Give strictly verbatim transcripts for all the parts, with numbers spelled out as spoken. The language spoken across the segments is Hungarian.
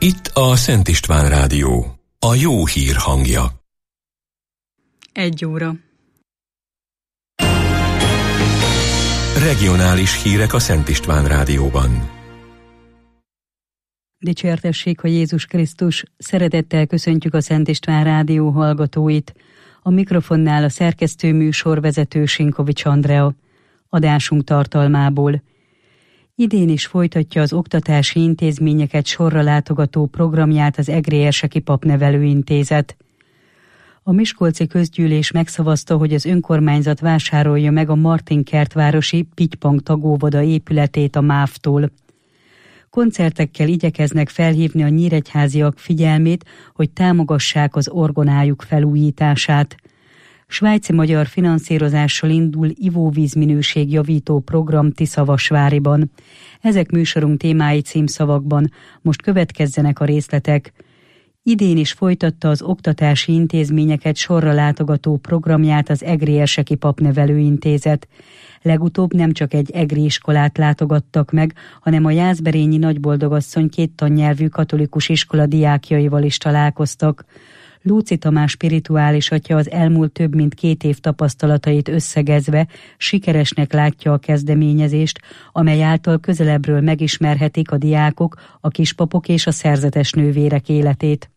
Itt a Szent István Rádió, a jó hír hangja. Egy óra. Regionális hírek a Szent István Rádióban. Dicsértessék a Jézus Krisztus, szeretettel köszöntjük a Szent István Rádió hallgatóit. A mikrofonnál a szerkesztő műsorvezető Sinkovics Andrea. Adásunk tartalmából. Idén is folytatja az oktatási intézményeket sorra látogató programját az Egrérseki Papnevelőintézet. A Miskolci Közgyűlés megszavazta, hogy az önkormányzat vásárolja meg a Martinkertvárosi Pitypang tagóvoda épületét a MÁV-tól. Koncertekkel igyekeznek felhívni a nyíregyháziak figyelmét, hogy támogassák az orgonájuk felújítását. Svájci-magyar finanszírozással indul ivóvízminőségjavító program Tiszavasváriban. Ezek műsorunk témái címszavakban, most következzenek a részletek. Idén is folytatta az oktatási intézményeket sorra látogató programját az Egrérseki Papnevelőintézet. Legutóbb nem csak egy egri iskolát látogattak meg, hanem a Jászberényi Nagyboldogasszony két tannyelvű katolikus iskola diákjaival is találkoztak. Lóczy Tamás spirituális atya az elmúlt több mint két év tapasztalatait összegezve sikeresnek látja a kezdeményezést, amely által közelebbről megismerhetik a diákok, a kispapok és a szerzetes nővérek életét.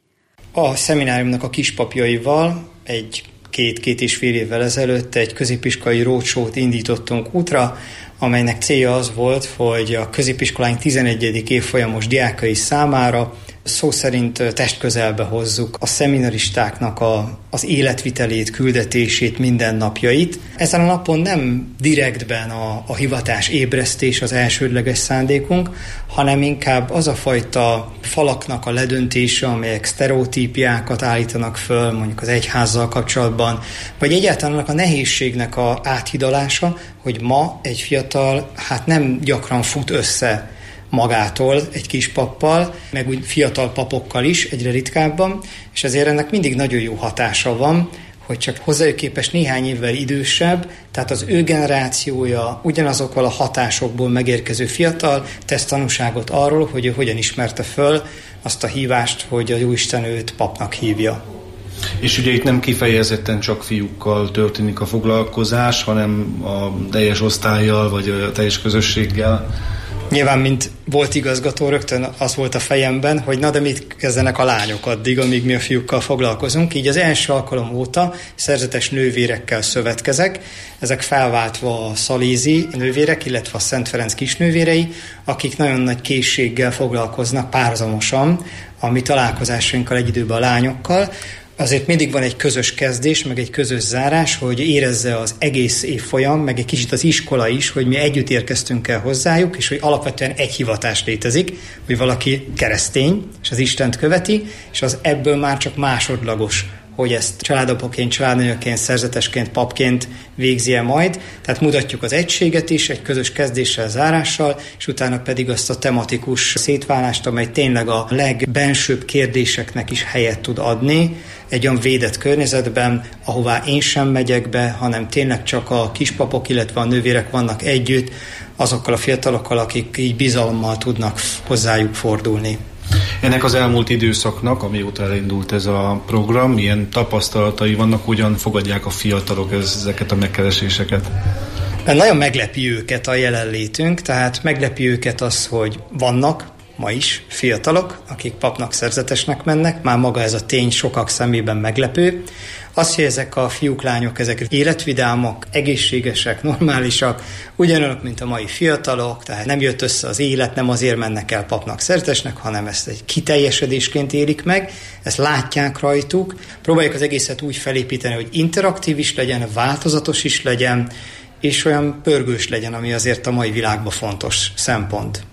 A szemináriumnak a kispapjaival egy két-két és fél évvel ezelőtt egy középiskolai roadshow-t indítottunk útra, amelynek célja az volt, hogy a középiskoláink tizenegyedik évfolyamos diákai számára szó szerint testközelbe hozzuk a szeminaristáknak a, az életvitelét, küldetését, mindennapjait. Ezen a napon nem direktben a, a hivatás ébresztés az elsődleges szándékunk, hanem inkább az a fajta falaknak a ledöntése, amelyek sztereotípiákat állítanak föl, mondjuk az egyházzal kapcsolatban, vagy egyáltalán annak a nehézségnek a áthidalása, hogy ma egy fiatal hát nem gyakran fut össze magától egy kis pappal, meg úgy fiatal papokkal is, egyre ritkábban, és ezért ennek mindig nagyon jó hatása van, hogy csak hozzájuk képest néhány évvel idősebb, tehát az ő generációja ugyanazokkal a hatásokból megérkező fiatal tesz tanúságot arról, hogy ő hogyan ismerte föl azt a hívást, hogy a Jóisten őt papnak hívja. És ugye itt nem kifejezetten csak fiúkkal történik a foglalkozás, hanem a teljes osztállyal, vagy a teljes közösséggel. Nyilván, mint volt igazgató, rögtön az volt a fejemben, hogy na de mit kezdenek a lányok addig, amíg mi a fiúkkal foglalkozunk. Így az első alkalom óta szerzetes nővérekkel szövetkezek, ezek felváltva a szalézi nővérek, illetve a Szent Ferenc kisnővérei, akik nagyon nagy készséggel foglalkoznak párhuzamosan a mi találkozásainkkal egy időben a lányokkal. Azért mindig van egy közös kezdés, meg egy közös zárás, hogy érezze az egész évfolyam, meg egy kicsit az iskola is, hogy mi együtt érkeztünk el hozzájuk, és hogy alapvetően egy hivatás létezik, hogy valaki keresztény, és az Istent követi, és az ebből már csak másodlagos, hogy ezt családapaként, családnőként, szerzetesként, papként végzi-e majd. Tehát mutatjuk az egységet is, egy közös kezdéssel, zárással, és utána pedig azt a tematikus szétválást, amely tényleg a legbensőbb kérdéseknek is helyet tud adni, egy olyan védett környezetben, ahová én sem megyek be, hanem tényleg csak a kispapok, illetve a nővérek vannak együtt, azokkal a fiatalokkal, akik így bizalommal tudnak hozzájuk fordulni. Ennek az elmúlt időszaknak, amióta elindult ez a program, milyen tapasztalatai vannak, hogyan fogadják a fiatalok ezeket a megkereséseket? Nagyon meglepi őket a jelenlétünk, tehát meglepi őket az, hogy vannak ma is fiatalok, akik papnak, szerzetesnek mennek, már maga ez a tény sokak szemében meglepő. Az, hogy ezek a fiúk, lányok, ezek életvidámak, egészségesek, normálisak, ugyanolyanok, mint a mai fiatalok, tehát nem jött össze az élet, nem azért mennek el papnak, szerzetesnek, hanem ezt egy kiteljesedésként élik meg, ezt látják rajtuk. Próbáljuk az egészet úgy felépíteni, hogy interaktív is legyen, változatos is legyen, és olyan pörgős legyen, ami azért a mai világban fontos szempont.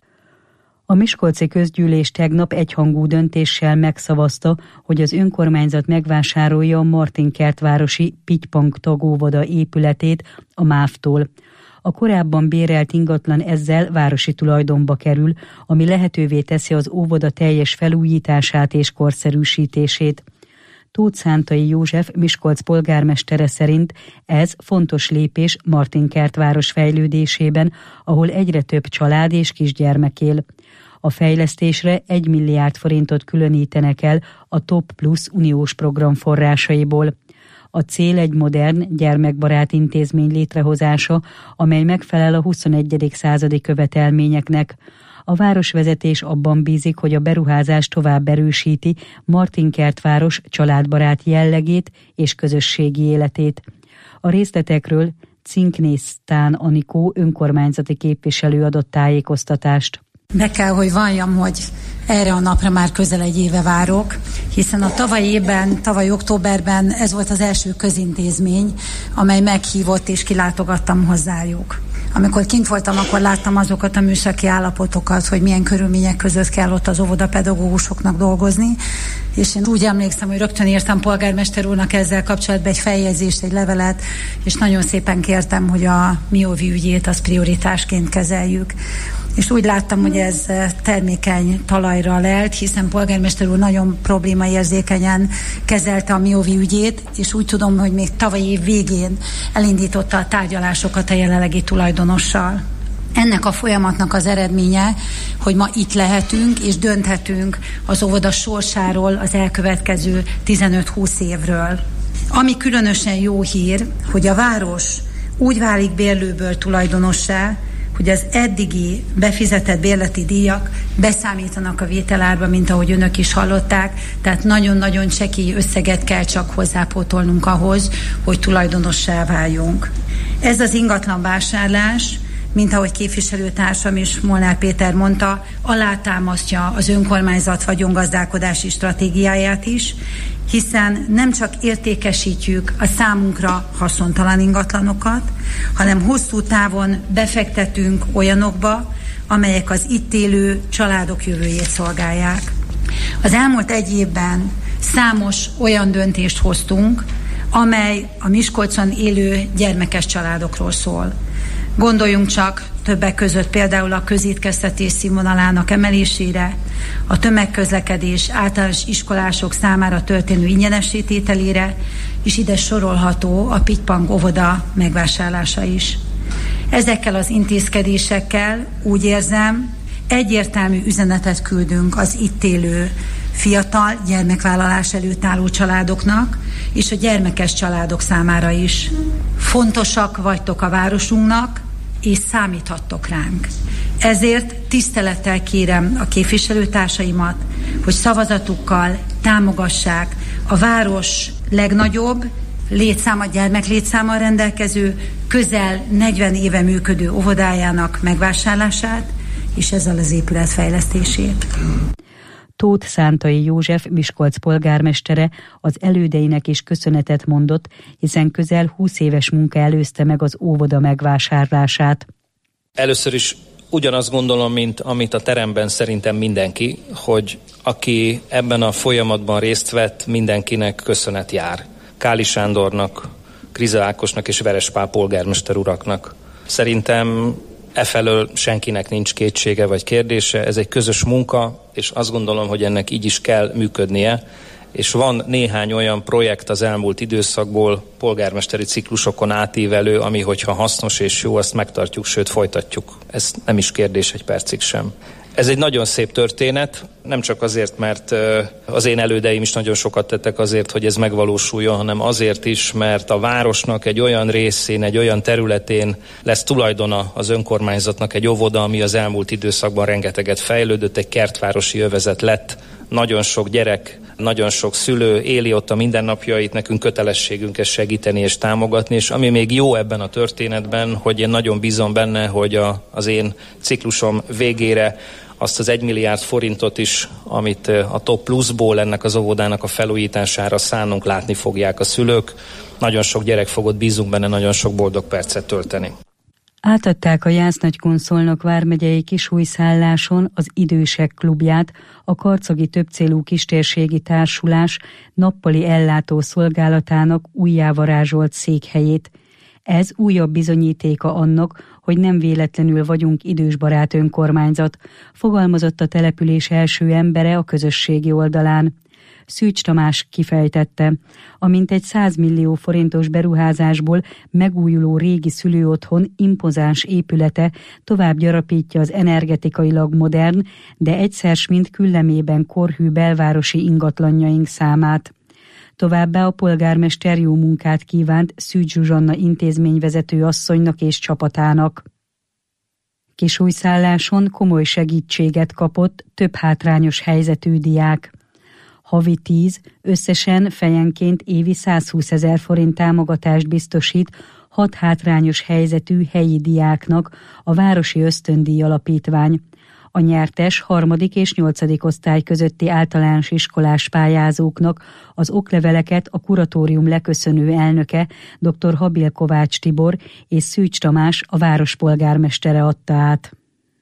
A Miskolci Közgyűlés tegnap egyhangú döntéssel megszavazta, hogy az önkormányzat megvásárolja a Martinkertvárosi Pitypang tagóvoda épületét a MÁV-tól. A korábban bérelt ingatlan ezzel városi tulajdonba kerül, ami lehetővé teszi az óvoda teljes felújítását és korszerűsítését. Tóth Szántai József, Miskolc polgármestere szerint ez fontos lépés Martinkertváros fejlődésében, ahol egyre több család és kisgyermek él. A fejlesztésre egy milliárd forintot különítenek el a Top Plus uniós program forrásaiból. A cél egy modern, gyermekbarát intézmény létrehozása, amely megfelel a huszonegyedik századi követelményeknek. A városvezetés abban bízik, hogy a beruházás tovább erősíti Martinkertváros családbarát jellegét és közösségi életét. A részletekről Cinknész Tán Anikó önkormányzati képviselő adott tájékoztatást. Be kell, hogy valljam, hogy erre a napra már közel egy éve várok, hiszen a tavaly évben, tavaly októberben ez volt az első közintézmény, amely meghívott és kilátogattam hozzájuk. Amikor kint voltam, akkor láttam azokat a műszaki állapotokat, hogy milyen körülmények között kell ott az óvodapedagógusoknak dolgozni, és én úgy emlékszem, hogy rögtön írtam polgármester úrnak ezzel kapcsolatban egy feljegyzést, egy levelet, és nagyon szépen kértem, hogy a Mióvi ügyét az prioritásként kezeljük. És úgy láttam, hogy ez termékeny talajra lelt, hiszen polgármester úr nagyon problémaérzékenyen kezelte a Mióvi ügyét, és úgy tudom, hogy még tavaly év végén elindította a tárgyalásokat a jelenlegi tulajdonossal. Ennek a folyamatnak az eredménye, hogy ma itt lehetünk és dönthetünk az óvoda sorsáról az elkövetkező tizenöt-húsz évről. Ami különösen jó hír, hogy a város úgy válik bérlőből tulajdonossá, hogy az eddigi befizetett bérleti díjak beszámítanak a vételárba, mint ahogy önök is hallották, tehát nagyon-nagyon csekély összeget kell csak hozzápótolnunk ahhoz, hogy tulajdonossá váljunk. Ez az ingatlan vásárlás, mint ahogy képviselőtársam is, Molnár Péter mondta, alátámasztja az önkormányzat vagyongazdálkodási stratégiáját is, hiszen nem csak értékesítjük a számunkra haszontalan ingatlanokat, hanem hosszú távon befektetünk olyanokba, amelyek az itt élő családok jövőjét szolgálják. Az elmúlt egy évben számos olyan döntést hoztunk, amely a Miskolcon élő gyermekes családokról szól. Gondoljunk csak többek között például a közétkeztetés színvonalának emelésére, a tömegközlekedés általános iskolások számára történő ingyenessé tételére, és ide sorolható a Pitypang óvoda megvásárlása is. Ezekkel az intézkedésekkel úgy érzem, egyértelmű üzenetet küldünk az itt élő fiatal gyermekvállalás előtt álló családoknak, és a gyermekes családok számára is. Fontosak vagytok a városunknak, és számíthattok ránk. Ezért tisztelettel kérem a képviselőtársaimat, hogy szavazatukkal támogassák a város legnagyobb létszáma, gyermeklétszámmal rendelkező, közel negyven éve működő óvodájának megvásárlását, és ezzel az épület fejlesztését. Tóth Szántai József Miskolc polgármestere az elődeinek is köszönetet mondott, hiszen közel húsz éves munka előzte meg az óvoda megvásárlását. Először is ugyanazt gondolom, mint amit a teremben szerintem mindenki, hogy aki ebben a folyamatban részt vett, mindenkinek köszönet jár. Káli Sándornak, Kriza Ákosnak és Verespál polgármester uraknak. Szerintem efelől senkinek nincs kétsége vagy kérdése, ez egy közös munka, és azt gondolom, hogy ennek így is kell működnie, és van néhány olyan projekt az elmúlt időszakból, polgármesteri ciklusokon átívelő, ami hogyha hasznos és jó, azt megtartjuk, sőt folytatjuk. Ez nem is kérdés egy percig sem. Ez egy nagyon szép történet, nem csak azért, mert az én elődeim is nagyon sokat tettek azért, hogy ez megvalósuljon, hanem azért is, mert a városnak egy olyan részén, egy olyan területén lesz tulajdona az önkormányzatnak egy óvoda, ami az elmúlt időszakban rengeteget fejlődött, egy kertvárosi övezet lett, nagyon sok gyerek, nagyon sok szülő éli ott a mindennapjait, nekünk kötelességünk ezt segíteni és támogatni, és ami még jó ebben a történetben, hogy én nagyon bízom benne, hogy a, az én ciklusom végére azt az egy milliárd forintot is, amit a Top Plusból ennek az óvodának a felújítására szánunk, látni fogják a szülők. Nagyon sok gyerek fog ott, bízunk benne, nagyon sok boldog percet tölteni. Átadták a Jász-Nagykun-Szolnok vármegyei Kisújszálláson az Idősek klubját, a karcagi többcélú kistérségi társulás nappali ellátó szolgálatának újjávarázsolt székhelyét. Ez újabb bizonyítéka annak, hogy nem véletlenül vagyunk idősbarát önkormányzat, fogalmazott a település első embere a közösségi oldalán. Szűcs Tamás kifejtette. A mintegy száz millió forintos beruházásból megújuló régi szülőotthon impozáns épülete tovább gyarapítja az energetikailag modern, de egyszer s mind küllemében korhű belvárosi ingatlanjaink számát. Továbbá a polgármester jó munkát kívánt Szűcs Zsuzsanna intézményvezető asszonynak és csapatának. Kisújszálláson komoly segítséget kapott több hátrányos helyzetű diák. Havi tíz, összesen fejenként évi százhúszezer forint támogatást biztosít hat hátrányos helyzetű helyi diáknak a Városi Ösztöndíj Alapítvány. A nyertes harmadik és nyolcadik osztály közötti általános iskolás pályázóknak az okleveleket a kuratórium leköszönő elnöke, dr. Habil Kovács Tibor és Szűcs Tamás, a várospolgármestere adta át.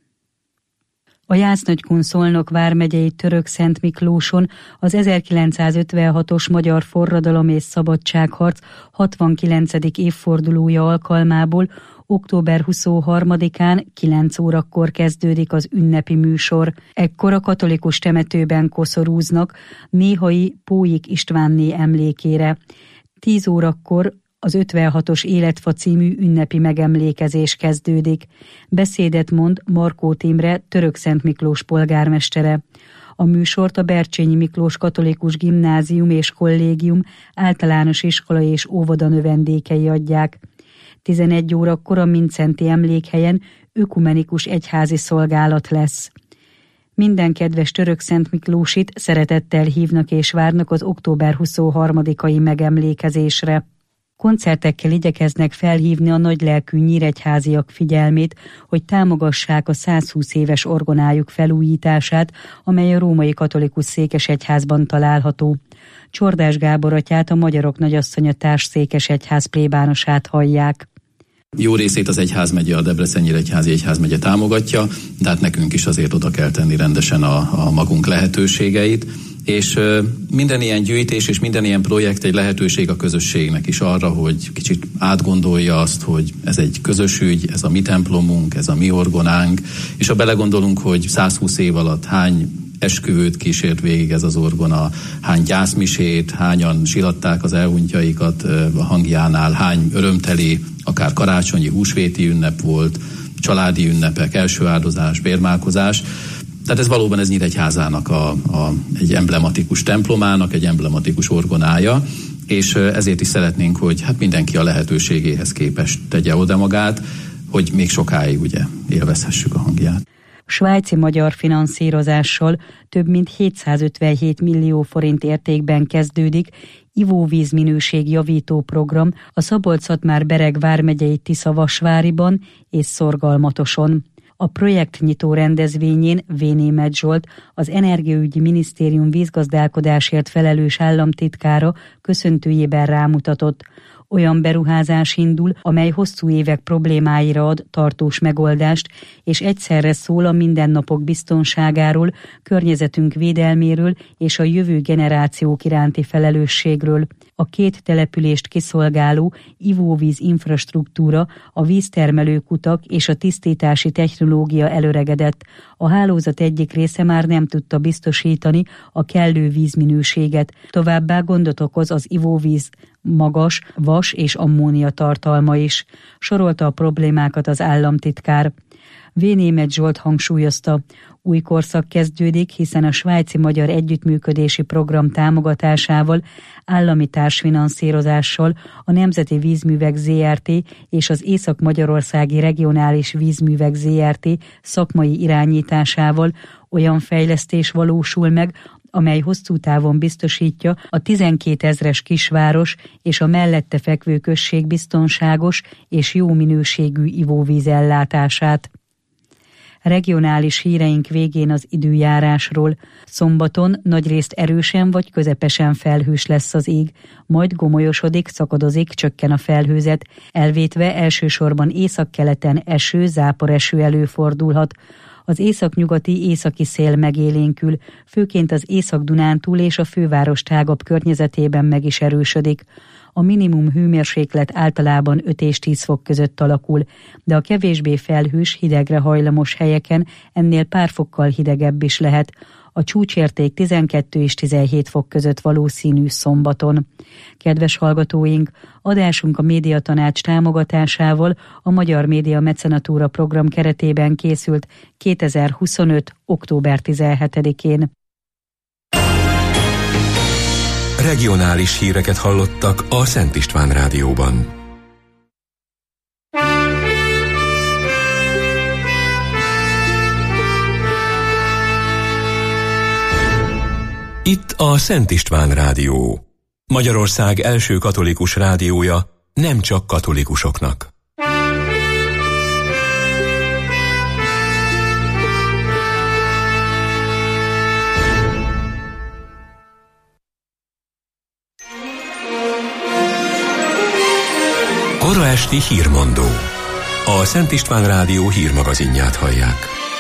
A Jásznagykun-Szolnok vármegyei Törökszent Miklóson az ezerkilencszázötvenhatos magyar forradalom és szabadságharc hatvankilencedik évfordulója alkalmából október huszonharmadikán kilenc órakor kezdődik az ünnepi műsor. Ekkor a katolikus temetőben koszorúznak néhai Póik Istvánné emlékére. tíz órakor az ötvenhatos Életfa című ünnepi megemlékezés kezdődik. Beszédet mond Markót Imre, Törökszent Miklós polgármestere. A műsort a Bercsényi Miklós Katolikus Gimnázium és Kollégium általános iskola és óvoda növendékei adják. tizenegy órakor a Mincenti emlékhelyen ökumenikus egyházi szolgálat lesz. Minden kedves Törökszent Miklósit szeretettel hívnak és várnak az október huszonharmadikai megemlékezésre. Koncertekkel igyekeznek felhívni a nagylelkű nyíregyháziak figyelmét, hogy támogassák a százhúsz éves orgonájuk felújítását, amely a római katolikus székesegyházban található. Csordás Gábor atyát, a Magyarok Nagyasszonya Társszékesegyház plébánosát hallják. Jó részét az egyházmegye, a Debrecen-Nyíregyházi egyházmegye támogatja, de hát nekünk is azért oda kell tenni rendesen a, a magunk lehetőségeit, és minden ilyen gyűjtés és minden ilyen projekt egy lehetőség a közösségnek is arra, hogy kicsit átgondolja azt, hogy ez egy közös ügy, ez a mi templomunk, ez a mi orgonánk, és ha belegondolunk, hogy százhúsz év alatt hány esküvőt kísért végig ez az orgona, hány gyászmisét, hányan siratták az elhunytjaikat a hangjánál, hány örömteli, akár karácsonyi, húsvéti ünnep volt, családi ünnepek, első áldozás, bérmálkozás. Tehát ez valóban ez Nyíregyházának a, a, egy emblematikus templomának, egy emblematikus orgonája, és ezért is szeretnénk, hogy hát mindenki a lehetőségéhez képest tegye oda magát, hogy még sokáig ugye élvezhessük a hangját. Svájci magyar finanszírozással több mint hétszázötvenhét millió forint értékben kezdődik ivóvíz minőség javító program a Szabolcs-Szatmár-Bereg vármegyei Tiszavasváriban és Szorgalmatoson. A projektnyitó rendezvényén Vénémet Zsolt, az Energiaügyi Minisztérium vízgazdálkodásért felelős államtitkára köszöntőjében rámutatott. Olyan beruházás indul, amely hosszú évek problémáira ad tartós megoldást, és egyszerre szól a mindennapok biztonságáról, környezetünk védelméről és a jövő generációk iránti felelősségről. A két települést kiszolgáló ivóvíz infrastruktúra, a víztermelő kutak és a tisztítási technológia előregedett. A hálózat egyik része már nem tudta biztosítani a kellő vízminőséget. Továbbá gondot okoz az ivóvíz magas vas és ammónia tartalma is. Sorolta a problémákat az államtitkár. Vénémet Zsolt hangsúlyozta, új korszak kezdődik, hiszen a svájci-magyar együttműködési program támogatásával, állami társfinanszírozással a Nemzeti Vízművek zé er té és az Észak-Magyarországi Regionális Vízművek zé er té szakmai irányításával olyan fejlesztés valósul meg, amely hosszú távon biztosítja a tizenkétezres kisváros és a mellette fekvő község biztonságos és jó minőségű ivóvíz ellátását. Regionális híreink végén az időjárásról. Szombaton nagyrészt erősen vagy közepesen felhős lesz az ég, majd gomolyosodik, szakadozik, csökken a felhőzet, elvétve elsősorban északkeleten eső, záporeső előfordulhat. Az északnyugati északi szél megélénkül, főként az Észak-Dunántúl és a főváros tágabb környezetében meg is erősödik. A minimum hőmérséklet általában öt és tíz fok között alakul, de a kevésbé felhős, hidegre hajlamos helyeken ennél pár fokkal hidegebb is lehet. A a csúcsérték tizenkettő és tizenhét fok között valószínű szombaton. Kedves hallgatóink, adásunk a Médiatanács támogatásával a Magyar Média Mecenatúra program keretében készült kétezer-huszonöt. október tizenhetedikén. Regionális híreket hallottak a Szent István Rádióban. Itt a Szent István Rádió. Magyarország első katolikus rádiója, nem csak katolikusoknak. Kora esti hírmondó. A Szent István Rádió hírmagazinját hallják.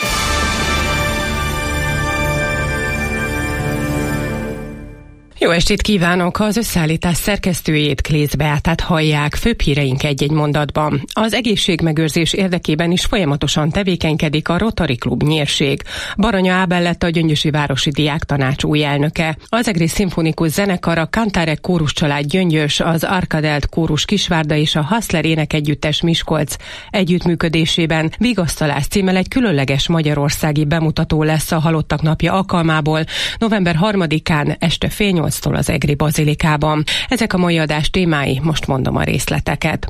Jó estét kívánok! Az összeállítás szerkesztőjét, Klész Beátát hallják, főbb híreink egy-egy mondatban. Az egészségmegőrzés érdekében is folyamatosan tevékenykedik a Rotary Klub Nyírség. Baranya Ábel lett a Gyöngyösi Városi Diáktanács új elnöke. Az Egri Szimfonikus Zenekar, a Kantárek kóruscsalád Gyöngyös, az Arkadelt kórus Kisvárda és a Hassler énekegyüttes Miskolc együttműködésében Vigasztalás címmel egy különleges magyarországi bemutató lesz a Halottak Napja alkalmából november harmadikán este fél nyolctól az Egri Bazilikában. Ezek a mai adás témái, most mondom a részleteket.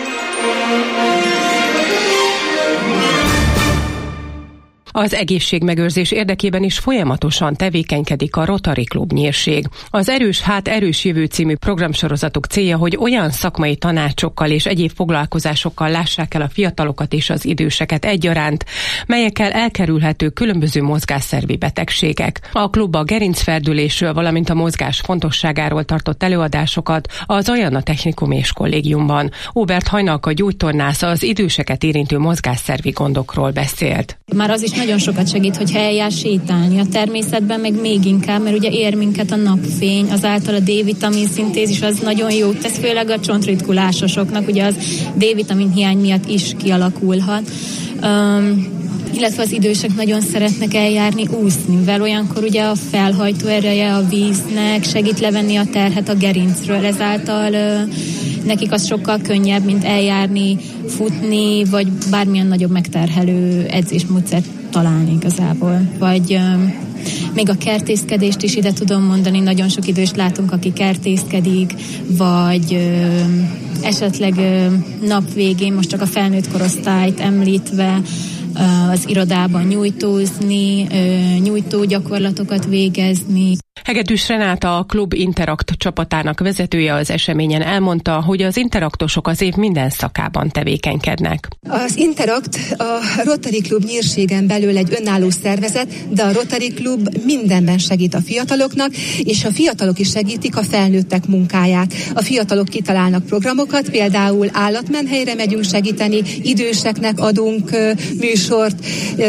Az egészségmegőrzés érdekében is folyamatosan tevékenykedik a Rotary Klub Nyírség. Az Erős Hát Erős Jövő című programsorozatok célja, hogy olyan szakmai tanácsokkal és egyéb foglalkozásokkal lássák el a fiatalokat és az időseket egyaránt, melyekkel elkerülhető különböző mozgásszervi betegségek. A klub a gerincferdülésről, valamint a mozgás fontosságáról tartott előadásokat az Ajanna Technikum és Kollégiumban. Óbert Hajnalka gyógytornász az időseket érintő mozgásszervi gondokról beszélt. Már az is nagyon sokat segít, hogyha eljár sétálni a természetben, meg még inkább, mert ugye ér minket a napfény, azáltal a D-vitamin szintézis az nagyon jó tesz, főleg a csontritkulásosoknak, ugye az D-vitamin hiány miatt is kialakulhat. Um, illetve az idősek nagyon szeretnek eljárni úszni, mivel olyankor ugye a felhajtó ereje a víznek segít levenni a terhet a gerincről, ezáltal uh, nekik az sokkal könnyebb, mint eljárni, futni, vagy bármilyen nagyobb megterhelő edzésmódszert találni igazából. Vagy um, még a kertészkedést is ide tudom mondani, nagyon sok időst látunk, aki kertészkedik, vagy um, esetleg um, nap végén, most csak a felnőtt korosztályt említve, az irodában nyújtózni, nyújtó gyakorlatokat végezni. Hegedűs Renáta, a Klub Interakt csapatának vezetője az eseményen elmondta, hogy az interaktosok az év minden szakában tevékenykednek. Az Interakt a Rotary Klub Nyírségen belül egy önálló szervezet, de a Rotary Klub mindenben segít a fiataloknak, és a fiatalok is segítik a felnőttek munkáját. A fiatalok kitalálnak programokat, például állatmenhelyre megyünk segíteni, időseknek adunk műsort,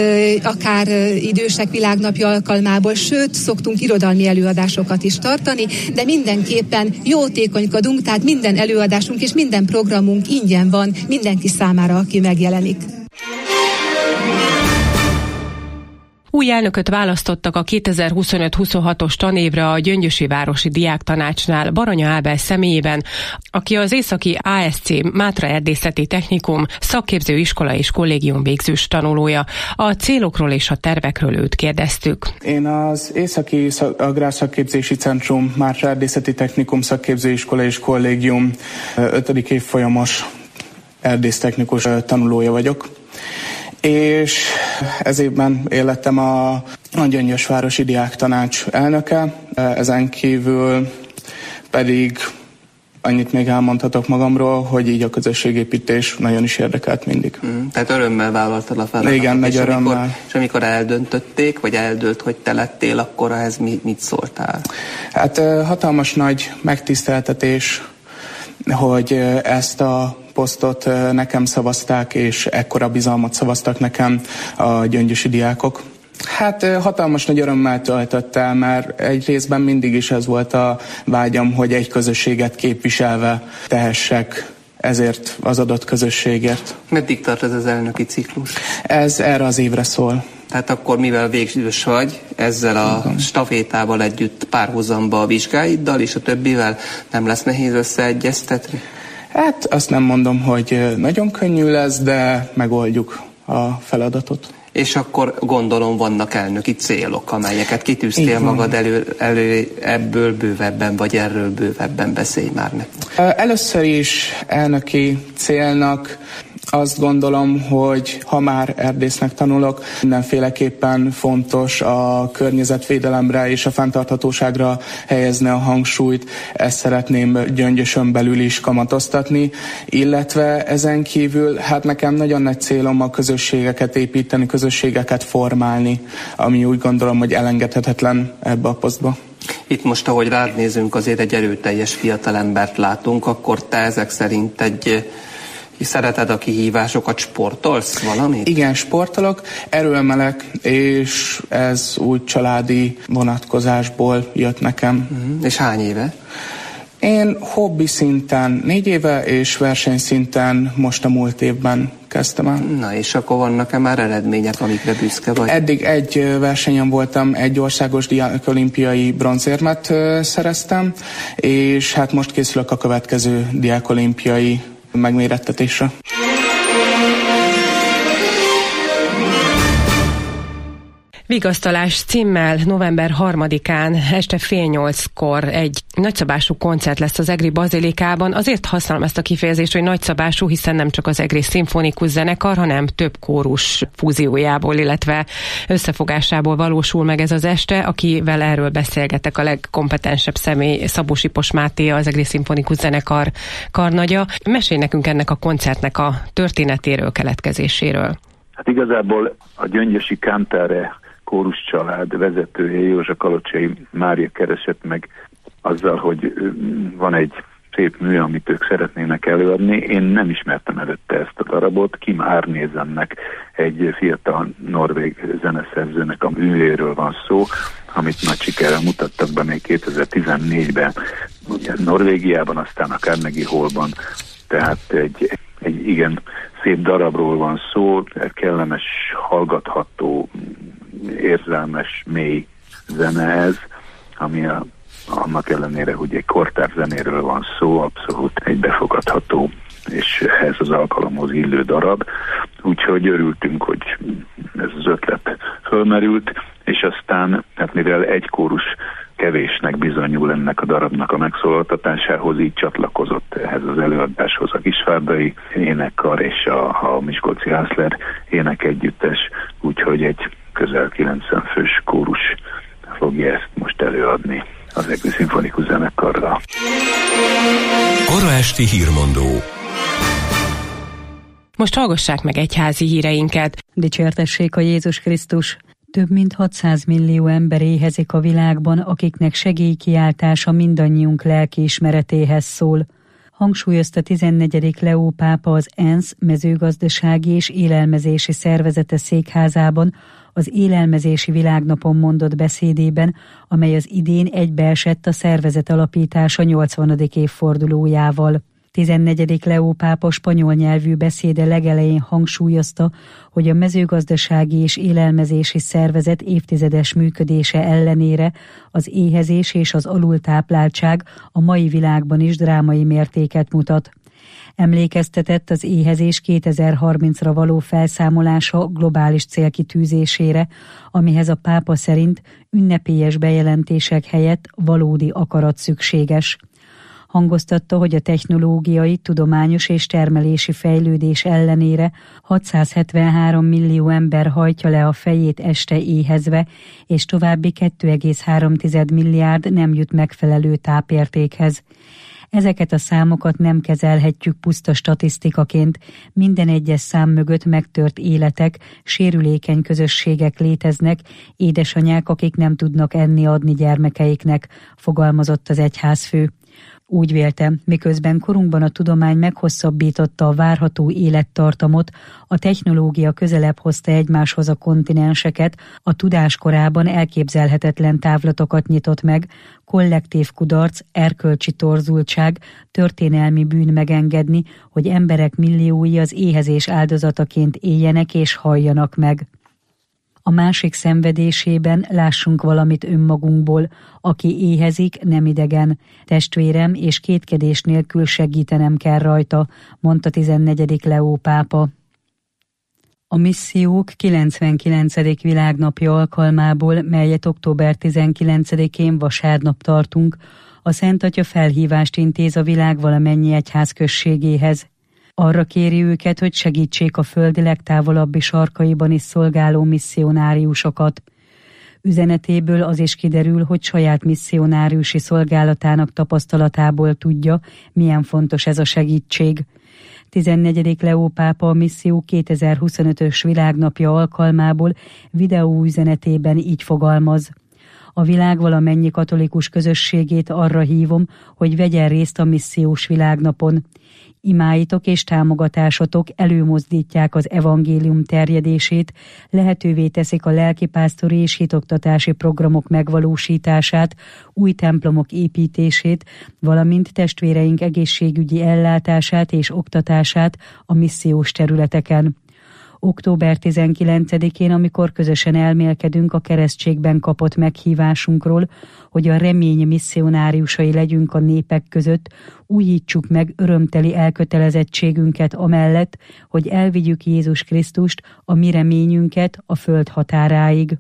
akár idősek világnapja alkalmából, sőt, szoktunk irodalmi előadásokat is tartani, de mindenképpen jótékonykodunk, tehát minden előadásunk és minden programunk ingyen van mindenki számára, aki megjelenik. Új elnököt választottak a kétezer-huszonöt-huszonhatos tanévre a Gyöngyösi Városi Diáktanácsnál Baranya Ábel személyében, aki az Északi á es cé Mátra Erdészeti Technikum szakképző iskola és kollégium végzős tanulója. A célokról és a tervekről őt kérdeztük. Én az Északi Agrárszakképzési Centrum Mátra Erdészeti Technikum szakképző iskola és kollégium ötödik évfolyamos erdésztechnikus tanulója vagyok. És ez évben én lettem a, a Gyöngyösvárosi Diáktanács elnöke, ezen kívül pedig annyit még elmondhatok magamról, hogy így a közösségépítés nagyon is érdekelt mindig. Mm, tehát örömmel vállaltad a feladatot. Igen, nagy örömmel. Amikor, és amikor eldöntötték, vagy eldőlt, hogy te lettél, akkor ehhez mit, mit szóltál? Hát hatalmas nagy megtiszteltetés, hogy ezt a posztot nekem szavazták, és ekkora bizalmat szavaztak nekem a gyöngyösi diákok. Hát hatalmas nagy örömmel töltött el, mert egy részben mindig is ez volt a vágyam, hogy egy közösséget képviselve tehessek ezért az adott közösségért. Meddig tart ez az elnöki ciklus? Ez erre az évre szól. Tehát akkor mivel végzős vagy, ezzel a stafétával együtt párhuzamba a vizsgáiddal, és a többivel nem lesz nehéz összeegyeztetni? Hát azt nem mondom, hogy nagyon könnyű lesz, de megoldjuk a feladatot. És akkor gondolom vannak elnöki célok, amelyeket kitűztél magad elő, elő, ebből bővebben, vagy erről bővebben beszélj már nekünk. Először is elnöki célnak azt gondolom, hogy ha már erdésznek tanulok, mindenféleképpen fontos a környezetvédelemre és a fenntarthatóságra helyezni a hangsúlyt. Ezt szeretném Gyöngyösön belül is kamatoztatni, illetve ezen kívül hát nekem nagyon nagy célom a közösségeket építeni, közösségeket formálni, ami úgy gondolom, hogy elengedhetetlen ebbe a posztba. Itt most, ahogy rád nézünk, azért egy erőteljes fiatalembert látunk, akkor te ezek szerint egy... Szereted a kihívásokat, sportolsz valamit? Igen, sportolok, erőemelek, és ez úgy családi vonatkozásból jött nekem. Uh-huh. És hány éve? Én hobbi szinten négy éve, és versenyszinten most a múlt évben kezdtem el. Na, és akkor vannak-e már eredmények, amikre büszke vagy? Eddig egy versenyen voltam, egy országos diákolimpiai bronzérmet szereztem, és hát most készülök a következő diákolimpiai megmérettetésre. Vigasztalás címmel november harmadikán este fél nyolckor egy nagyszabású koncert lesz az Egri Bazilikában. Azért használom ezt a kifejezést, hogy nagyszabású, hiszen nem csak az Egri Szimfonikus Zenekar, hanem több kórus fúziójából, illetve összefogásából valósul meg ez az este, akivel erről beszélgetek, a legkompetensebb személy, Szabó Sipos Máté, az Egri Szimfonikus Zenekar karnagya. Mesélj nekünk ennek a koncertnek a történetéről, keletkezéséről. Hát igazából a Gyöngyösi Kántáre kórus család vezetője, Józsa Kalocsai Mária keresett meg azzal, hogy van egy szép mű, amit ők szeretnének előadni. Én nem ismertem előtte ezt a darabot. Kim Árnézennek, egy fiatal norvég zeneszerzőnek a művéről van szó, amit nagy sikerrel mutattak be még kétezer-tizennégyben. Ugye Norvégiában, aztán a Carnegie Hallban, tehát egy, egy igen szép darabról van szó, kellemes, hallgatható, érzelmes, mély zene ez, ami a, annak ellenére, hogy egy kortárs zenéről van szó, abszolút egy befogadható és ehhez az alkalomhoz illő darab. Úgyhogy örültünk, hogy ez az ötlet fölmerült, és aztán, hát mivel egy kórus kevésnek bizonyul ennek a darabnak a megszólaltatásához, így csatlakozott ehhez az előadáshoz a Kisvárdai énekkar és a, a Miskolci Hászler énekegyüttes, úgyhogy egy közel kilencven fős kórus fogja ezt most előadni az Egri Szimfonikus Zenekarral. Kora esti hírmondó. Most hallgassák meg egyházi híreinket. Dicsértessék a Jézus Krisztus! Több mint hatszáz millió ember éhezik a világban, akiknek segélykiáltása mindannyiunk lelkiismeretéhez szól. Hangsúlyozta tizennegyedik Leó pápa az ENSZ mezőgazdasági és élelmezési szervezete székházában az élelmezési világnapon mondott beszédében, amely az idén egybeesett a szervezet alapítása nyolcvanadik évfordulójával. tizennegyedik Leó pápa spanyol nyelvű beszéde legelején hangsúlyozta, hogy a mezőgazdasági és élelmezési szervezet évtizedes működése ellenére az éhezés és az alultápláltság a mai világban is drámai mértéket mutat. Emlékeztetett az éhezés kétezer-harmincra való felszámolása globális célkitűzésére, amihez a pápa szerint ünnepélyes bejelentések helyett valódi akarat szükséges. Hangoztatta, hogy a technológiai, tudományos és termelési fejlődés ellenére hatszázhetvenhárom millió ember hajtja le a fejét este éhezve, és további két egész három milliárd nem jut megfelelő tápértékhez. Ezeket a számokat nem kezelhetjük puszta statisztikaként, minden egyes szám mögött megtört életek, sérülékeny közösségek léteznek, édesanyák, akik nem tudnak enni adni gyermekeiknek, fogalmazott az egyházfő. Úgy vélte, miközben korunkban a tudomány meghosszabbította a várható élettartamot, a technológia közelebb hozta egymáshoz a kontinenseket, a tudás korában elképzelhetetlen távlatokat nyitott meg, kollektív kudarc, erkölcsi torzultság, történelmi bűn megengedni, hogy emberek milliói az éhezés áldozataként éljenek és halljanak meg. A másik szenvedésében lássunk valamit önmagunkból, aki éhezik, nem idegen. Testvérem, és kétkedés nélkül segítenem kell rajta, mondta tizennegyedik Leó pápa. A missziók kilencvenkilencedik világnapja alkalmából, melyet október tizenkilencedikén vasárnap tartunk, a Szent Atya felhívást intéz a világ valamennyi egyházközségéhez. Arra kéri őket, hogy segítsék a föld legtávolabbi sarkaiban is szolgáló misszionáriusokat. Üzenetéből az is kiderül, hogy saját misszionáriusi szolgálatának tapasztalatából tudja, milyen fontos ez a segítség. tizennegyedik Leó pápa a misszió kétezer-huszonötös világnapja alkalmából videóüzenetében így fogalmaz. A világ valamennyi katolikus közösségét arra hívom, hogy vegyen részt a missziós világnapon. Imáitok és támogatásotok előmozdítják az evangélium terjedését, lehetővé teszik a lelkipásztori és hitoktatási programok megvalósítását, új templomok építését, valamint testvéreink egészségügyi ellátását és oktatását a missziós területeken. október tizenkilencedikén, amikor közösen elmélkedünk a keresztségben kapott meghívásunkról, hogy a remény misszionáriusai legyünk a népek között, újítsuk meg örömteli elkötelezettségünket amellett, hogy elvigyük Jézus Krisztust, a mi reményünket a föld határáig.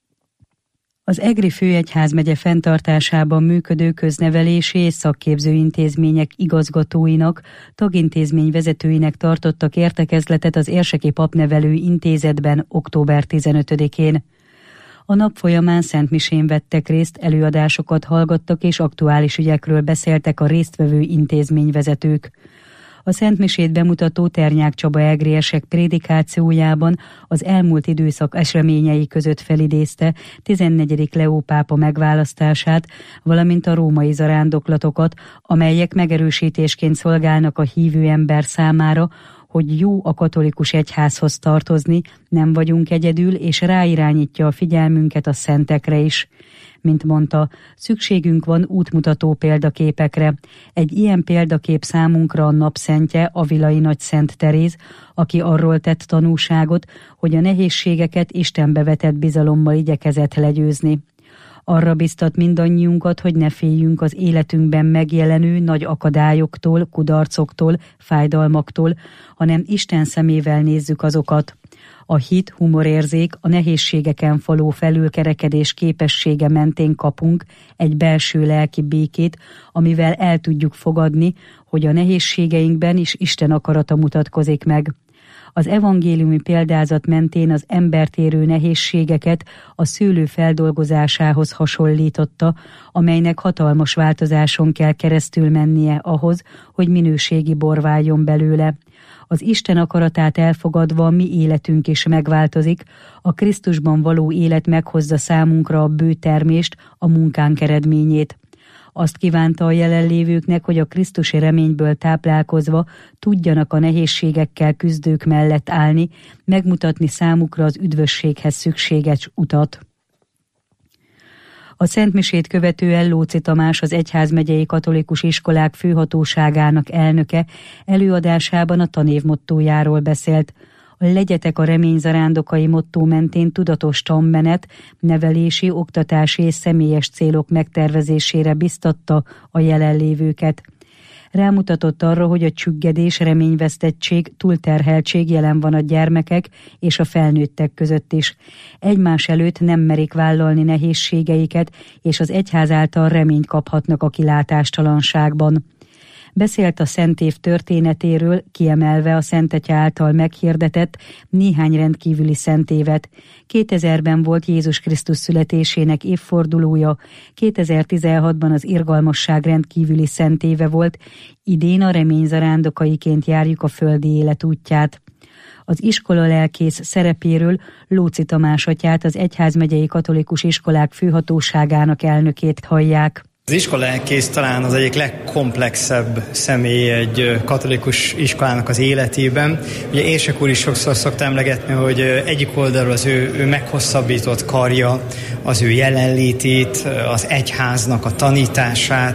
Az Egri főegyházmegye fenntartásában működő köznevelési és szakképző intézmények igazgatóinak, tagintézmény vezetőinek tartottak értekezletet az Érseki Papnevelő Intézetben október tizenötödikén. A nap folyamán szentmisén vettek részt, előadásokat hallgattak és aktuális ügyekről beszéltek a résztvevő intézményvezetők. A szentmisét bemutató Ternyák Csaba egriesek prédikációjában az elmúlt időszak eseményei között felidézte tizennegyedik Leó pápa megválasztását, valamint a római zarándoklatokat, amelyek megerősítésként szolgálnak a hívő ember számára, hogy jó a katolikus egyházhoz tartozni, nem vagyunk egyedül, és ráirányítja a figyelmünket a szentekre is. Mint mondta, szükségünk van útmutató példaképekre. Egy ilyen példakép számunkra a napszentje, Avilai Nagy Szent Teréz, aki arról tett tanúságot, hogy a nehézségeket Istenbe vetett bizalommal igyekezett legyőzni. Arra biztat mindannyiunkat, hogy ne féljünk az életünkben megjelenő nagy akadályoktól, kudarcoktól, fájdalmaktól, hanem Isten szemével nézzük azokat. A hit, humorérzék, a nehézségeken való felülkerekedés képessége mentén kapunk egy belső lelki békét, amivel el tudjuk fogadni, hogy a nehézségeinkben is Isten akarata mutatkozik meg. Az evangéliumi példázat mentén az embert érő nehézségeket a szőlő feldolgozásához hasonlította, amelynek hatalmas változáson kell keresztül mennie ahhoz, hogy minőségi bor váljon belőle. Az Isten akaratát elfogadva a mi életünk is megváltozik, a Krisztusban való élet meghozza számunkra a bő termést, a munkánk eredményét. Azt kívánta a jelenlévőknek, hogy a krisztusi reményből táplálkozva tudjanak a nehézségekkel küzdők mellett állni, megmutatni számukra az üdvösséghez szükséges utat. A szentmisét követően Lóczy Tamás, az egyházmegyei katolikus iskolák főhatóságának elnöke előadásában a tanév mottójáról beszélt. A Legyetek a remény zarándokai mottó mentén tudatos tanmenet, nevelési, oktatási és személyes célok megtervezésére biztatta a jelenlévőket. Rámutatott arra, hogy a csüggedés, reményvesztettség, túlterheltség jelen van a gyermekek és a felnőttek között is. Egymás előtt nem merik vállalni nehézségeiket, és az egyház által reményt kaphatnak a kilátástalanságban. Beszélt a Szent Év történetéről, kiemelve a Szent Atya által meghirdetett néhány rendkívüli szent évet. kétezerben volt Jézus Krisztus születésének évfordulója, kétezer-tizenhatban az irgalmasság rendkívüli szent éve volt, idén a remény zarándokaiként járjuk a földi élet útját. Az iskola lelkész szerepéről Lóczy Tamás atyát, az egyházmegyei katolikus iskolák főhatóságának elnökét hallják. Az iskolelkész talán az egyik legkomplexebb személy egy katolikus iskolának az életében. Ugye Érsek úr is sokszor szokta emlegetni, hogy egyik oldalról az ő, ő meghosszabbított karja, az ő jelenlétét, az egyháznak a tanítását,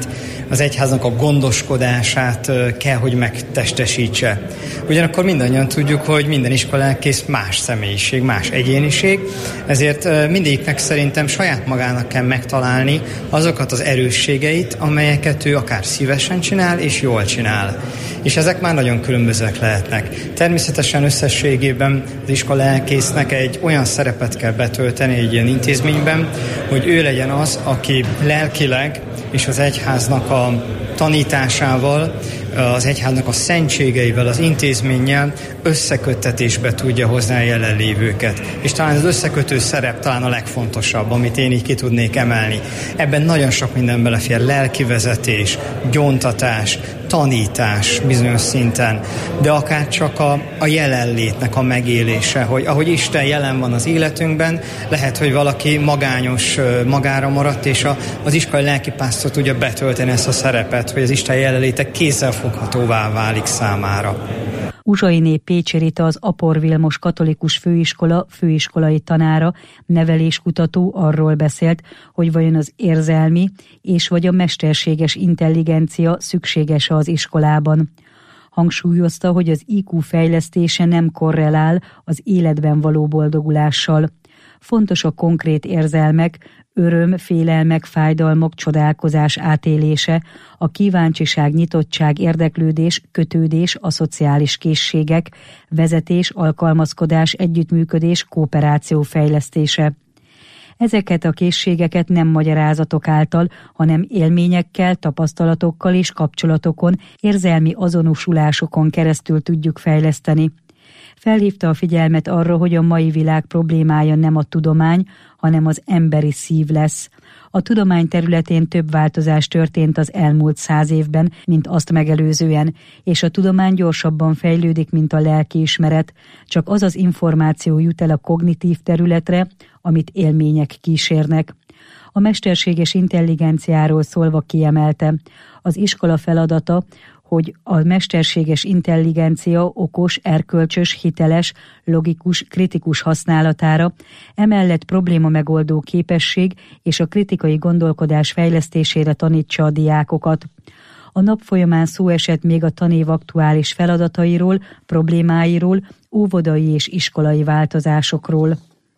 az egyháznak a gondoskodását kell, hogy megtestesítse. Ugyanakkor mindannyian tudjuk, hogy minden iskolálkész más személyiség, más egyéniség, ezért mindegyiknek szerintem saját magának kell megtalálni azokat az erősségeit, amelyeket ő akár szívesen csinál és jól csinál. És ezek már nagyon különbözőek lehetnek. Természetesen összességében az iskolálkésznek egy olyan szerepet kell betölteni egy ilyen intézményben, hogy ő legyen az, aki lelkileg és az egyháznak a tanításával, az egyháznak a szentségeivel, az intézménnyel összeköttetésbe tudja hozni a jelenlévőket. És talán az összekötő szerep talán a legfontosabb, amit én így ki tudnék emelni. Ebben nagyon sok minden belefér, lelkivezetés, gyóntatás, tanítás bizonyos szinten, de akár csak a, a jelenlétnek a megélése, hogy ahogy Isten jelen van az életünkben, lehet, hogy valaki magányos, magára maradt, és a, az iskolai lelkipásztor tudja betölteni ezt a szerepet, hogy az Isten jelenléte kézzelfoghatóvá válik számára. Uzsainé Pécsi Rita, az Apor Vilmos Katolikus Főiskola főiskolai tanára, neveléskutató arról beszélt, hogy vajon az érzelmi és vagy a mesterséges intelligencia szükséges az iskolában. Hangsúlyozta, hogy az í kú fejlesztése nem korrelál az életben való boldogulással. Fontos a konkrét érzelmek, öröm, félelmek, fájdalmak, csodálkozás átélése, a kíváncsiság, nyitottság, érdeklődés, kötődés, a szociális készségek, vezetés, alkalmazkodás, együttműködés, kooperáció fejlesztése. Ezeket a készségeket nem magyarázatok által, hanem élményekkel, tapasztalatokkal és kapcsolatokon, érzelmi azonosulásokon keresztül tudjuk fejleszteni. Felhívta a figyelmet arra, hogy a mai világ problémája nem a tudomány, hanem az emberi szív lesz. A tudomány területén több változás történt az elmúlt száz évben, mint azt megelőzően, és a tudomány gyorsabban fejlődik, mint a lelkiismeret. Csak az az információ jut el a kognitív területre, amit élmények kísérnek. A mesterséges intelligenciáról szólva kiemelte, az iskola feladata, hogy a mesterséges intelligencia okos, erkölcsös, hiteles, logikus, kritikus használatára, emellett probléma megoldó képesség és a kritikai gondolkodás fejlesztésére tanítsa a diákokat. A nap folyamán szó esett még a tanév aktuális feladatairól, problémáiról, óvodai és iskolai változásokról.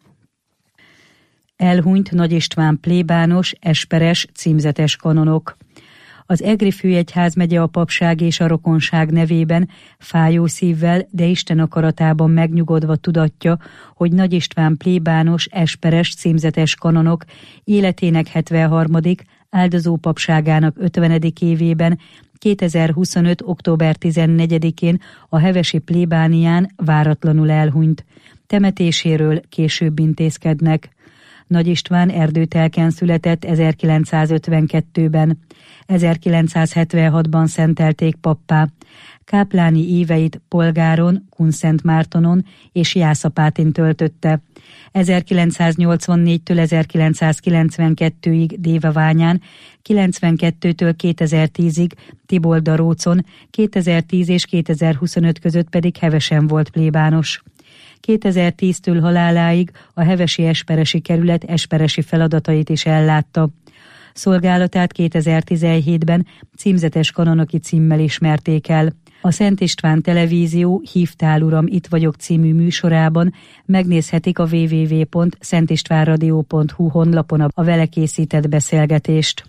Elhunyt Nagy István plébános, esperes, címzetes kanonok. Az Egri főegyházmegye a papság és a rokonság nevében fájó szívvel, de Isten akaratában megnyugodva tudatja, hogy Nagy István plébános, esperes, címzetes kanonok életének hetvenharmadik áldozó papságának ötvenedik évében kétezer-huszonöt. október tizennegyedikén a hevesi plébánián váratlanul elhunyt. Temetéséről később intézkednek. Nagy István Erdőtelken született ezerkilencszázötvenkettőben. ezerkilencszázhetvenhatban szentelték pappá. Kápláni éveit Polgáron, Kunszentmártonon és Jászapátin töltötte. ezerkilencszáznyolcvannégytől ezerkilencszázkilencvenkettőig Dévaványán, kilencvenkettőtől kétezer-tízig Tiboldarócon, kétezer-tíz és kétezer-huszonöt között pedig Hevesen volt plébános. kétezer-tíztől haláláig a hevesi esperesi kerület esperesi feladatait is ellátta. Szolgálatát kétezer-tizenhétben címzetes kanonoki címmel ismerték el. A Szent István Televízió Hívtál Uram, itt vagyok című műsorában megnézhetik a double-u double-u double-u pont szentistvánradio pont hu honlapon a vele készített beszélgetést.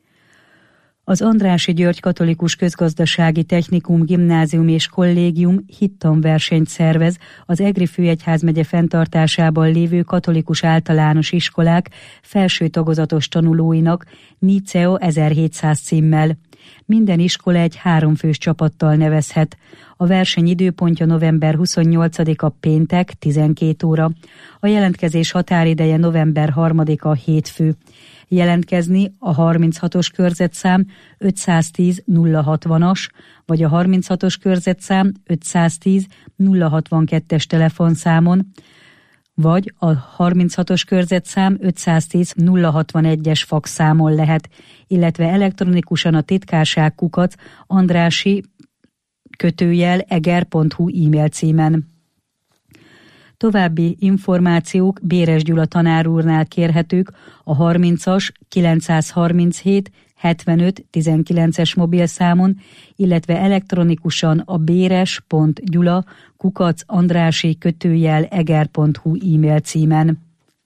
Az Andrássy György Katolikus Közgazdasági Technikum, Gimnázium és Kollégium hittanversenyt szervez az Egri főegyházmegye fenntartásában lévő katolikus általános iskolák felső tagozatos tanulóinak Niceo ezerhétszáz címmel. Minden iskola egy háromfős csapattal nevezhet. A verseny időpontja november huszonnyolcadika péntek tizenkét óra. A jelentkezés határideje november harmadika hétfő. Jelentkezni a harminchatos körzetszám ötszáztíz nulla hatvanas, vagy a harminchatos körzetszám ötszáztíz nulla hatvankettes telefonszámon, vagy a harminchatos körzetszám ötszáztíz nulla hatvanegyes faxszámon lehet, illetve elektronikusan a titkárság kukac andrássy kötőjel eger pont hu e-mail címen. További információk Béres Gyula tanár úrnál kérhetők a harmincas kilencszázharminchét hetvenöt tizenkilences mobilszámon, illetve elektronikusan a béres pont gyula kukac andrási kötőjel eger pont hu e-mail címen.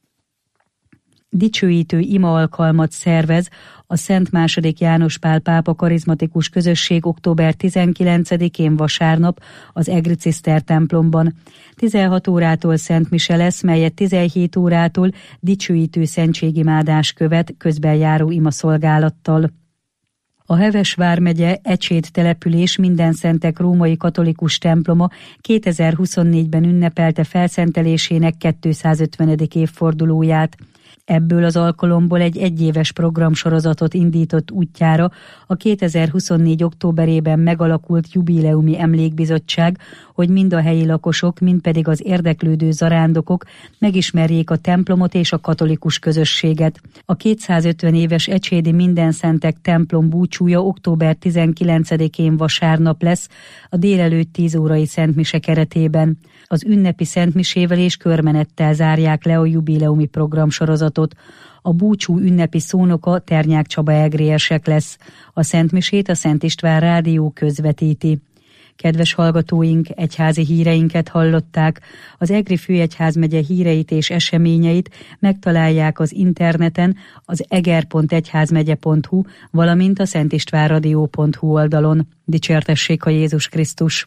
Dicsőítő ima alkalmat szervez a Szent második János Pál pápa karizmatikus közösség október tizenkilencedikén vasárnap az Egri Ciszter templomban. tizenhat órától Szent Mise lesz, melyet tizenhét órától dicsőítő szentségimádás követ közbenjáró imaszolgálattal. A Heves vármegye Ecsét település Mindenszentek római katolikus temploma kétezer-huszonnégyben ünnepelte felszentelésének kétszázötvenedik évfordulóját. Ebből az alkalomból egy egyéves programsorozatot indított útjára a kétezer-huszonnégy októberében megalakult jubileumi emlékbizottság, hogy mind a helyi lakosok, mind pedig az érdeklődő zarándokok megismerjék a templomot és a katolikus közösséget. A kétszázötven éves ecsédi Mindenszentek templom búcsúja október tizenkilencedikén vasárnap lesz a délelőtt tíz órai szentmise keretében. Az ünnepi szentmisével és körmenettel zárják le a jubileumi programsorozatot. A búcsú ünnepi szónoka Ternyák Csaba egriesek lesz. A szentmisét a Szent István Rádió közvetíti. Kedves hallgatóink, egyházi híreinket hallották. Az Egri főegyházmegye híreit és eseményeit megtalálják az interneten, az eger pont egyházmegye pont hu, valamint a szentistvánradio pont hu oldalon. Dicsértessék a Jézus Krisztus!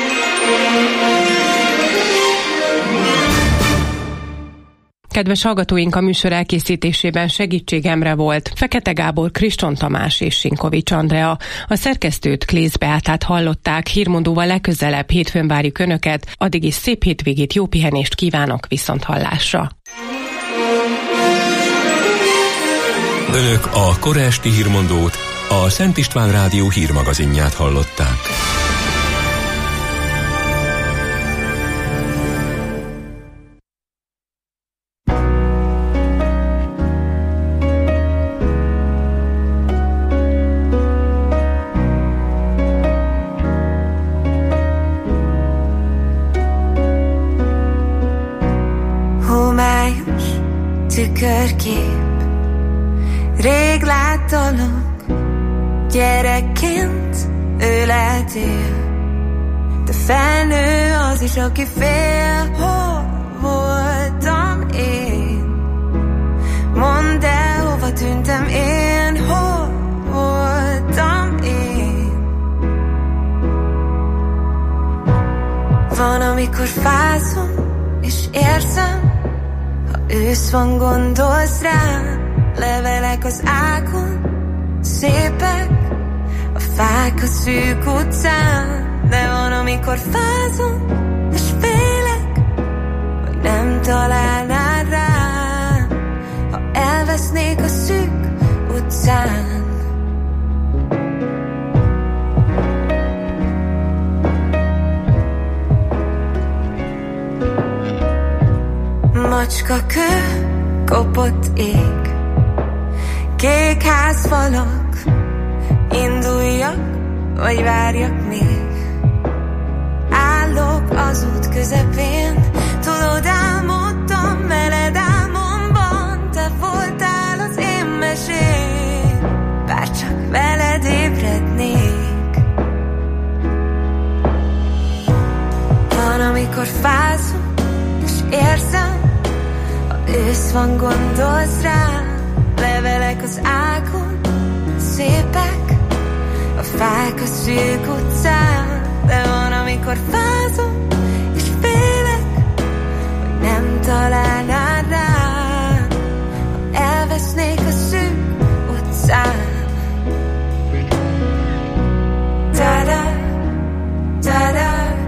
Kedves hallgatóink, a műsor elkészítésében segítségemre volt Fekete Gábor, Kriston Tamás és Sinkovics Andrea. A szerkesztőt, Klész Beátát hallották, hírmondóval legközelebb hétfőn várjuk Önöket, addig is szép hétvégét, jó pihenést kívánok, viszonthallásra! Önök a kora esti hírmondót, a Szent István Rádió hírmagazinját hallották. Tükörkép, rég láttalak, gyerekként öleltél, de felnő az is, aki fél. Hol voltam én? Mondd el, hova tűntem én? Hol voltam én? Van, amikor fázom, és érzem, ősz van, gondolsz rám, levelek az ágon, szépek a fák a szűk utcán, de van, amikor fázom, és félek, hogy nem találnál rám, ha elvesznék a szűk utcán. Macska kő, kopott ég, kék házfalak, induljak, vagy várjak még. Állok az út közepén, tudod, álmodtam veled álmomban, te voltál az én mesém, bárcsak veled ébrednék. Van, amikor fázom, és érzem, ősz van, gondolsz rám, levelek az ágon, szépek a fák a szűk utcán, de van, amikor fázom, és félek, hogy nem találnál rám, ha elvesznék a szűk utcán. Ta-da, ta-da,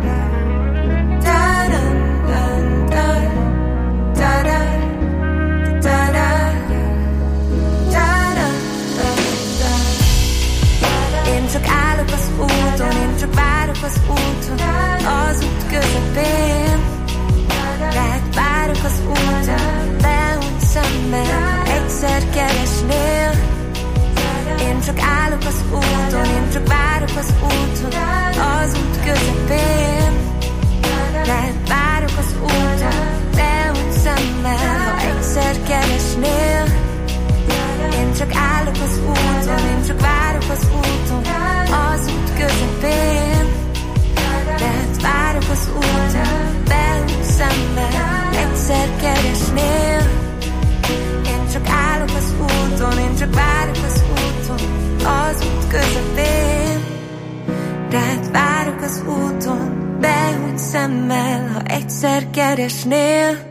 csak várok az úton, az út közepén. Lehet várok az úton, leúgy szemben, ha egyszer keresnél. Én csak állok az úton, én csak várok az úton, az út közepén. Lehet várok az úton, leúgy szemben, ha egyszer keresnél. Én csak állok az úton, én csak várok az úton, az út közepén. De hát várok az úton, beút szembe, egyszer keresnél. Én csak állok az úton, én csak várok az úton, az út közepén. De hát várok az úton, behúgy szemmel, ha egyszer keresnél.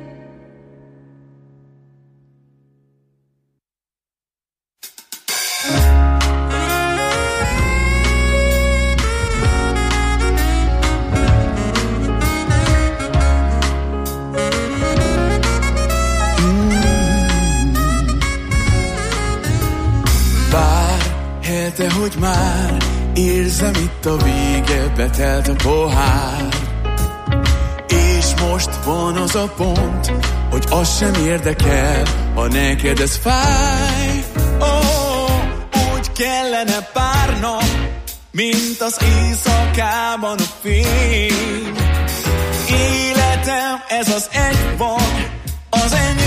Te, hogy már érzem itt a vége, betelt a pohár. És most van az a pont, hogy az sem érdekel, ha neked ez fáj. Oh, úgy kellene pár nap, mint az éjszakában a fény. Életem ez az egy van, az enyém.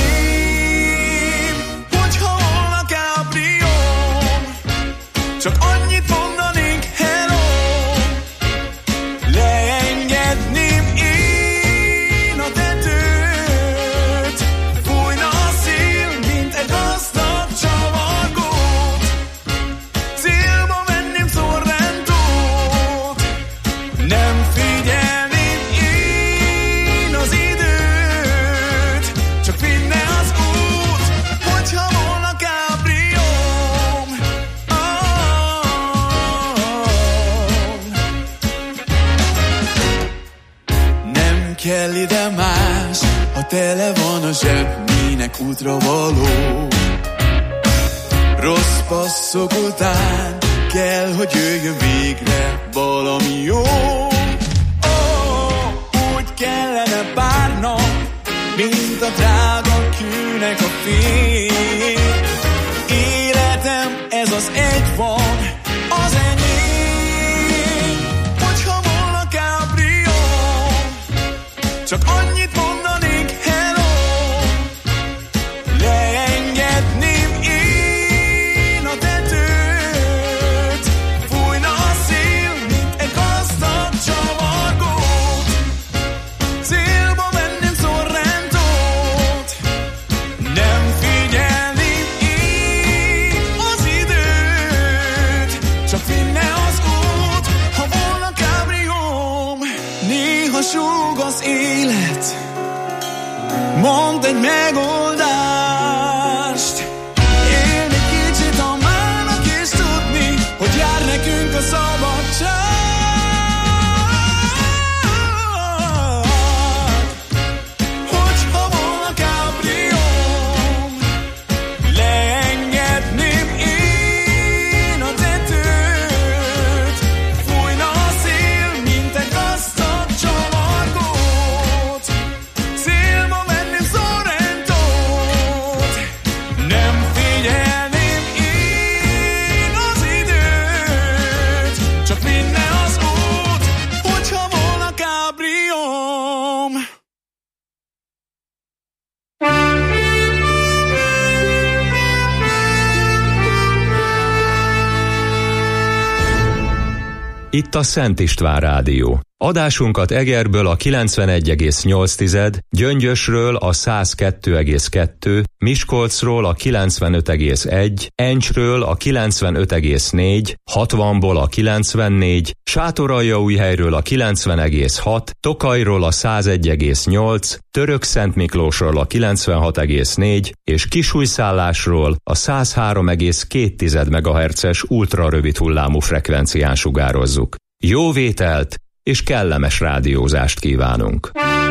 Csak annyit mondanék, hello, leengedném én a tetőt, fújna a szél, mint egy gazdag csavargót, célba venném Sorrentót, nem figyelném én az időt, csak vinne az út, hogyha volna kábrióm. Kell ide más, ha tele van a zseb, minek útra való. Rossz passzok után kell, hogy jöjjön végre valami jó. Oh, úgy kellene pár nap, mint a drága kőnek a fény. Életem ez az egy van, az enyém. Hogyha volna kábrió, csak annyit mondanék, hello, leengedném én a tetőt, fújna a szél, mint egy gazdag csavargót, célba venném Sorrentót, nem figyelném én az időt, csak vinne az út, ha volna kábrióm. Néha súg az élet, mondd egy megoldást, élni kicsit a mának és tudni, hogy jár nekünk a szabadság. Hogyha volna kábrióm, leengedném én a tetőt, fújna a szél, mint egy gazdag csavargót, célba venném Sorrentót, nem figyelném én az időt, csak vinne az út, hogyha volna kábrióm. Itt a Szent István Rádió. Adásunkat Egerből a kilencvenegy egész nyolc, Gyöngyösről a száz kettő egész kettő, Miskolcról a kilencvenöt egész egy, Encsről a kilencvenöt egész négy, hatvanból a kilencvennégy, Sátoraljaújhelyről a kilencven egész hat, Tokajról a száz egy egész nyolc, Törökszentmiklósról a kilencvenhat egész négy és Kisújszállásról a száz három egész két megahertzes ultrarövid hullámú frekvencián sugározzuk. Jó vételt és kellemes rádiózást kívánunk!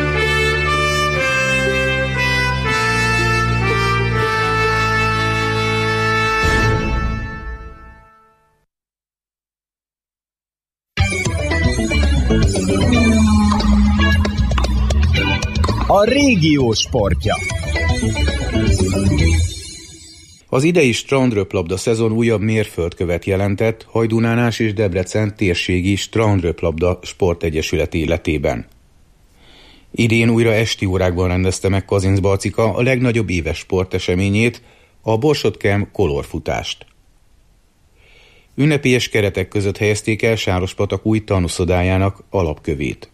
A régió sportja. Az idei strandröplabda szezon újabb mérföldkövet jelentett Hajdúnánás és Debrecen térségi strandröplabda sportegyesület életében. Idén újra esti órákban rendezte meg Kazincbarcika a legnagyobb éves sporteseményét, a Borsod-Kem kolorfutást. Ünnepélyes keretek között helyezték el Sárospatak új tanúszodájának alapkövét.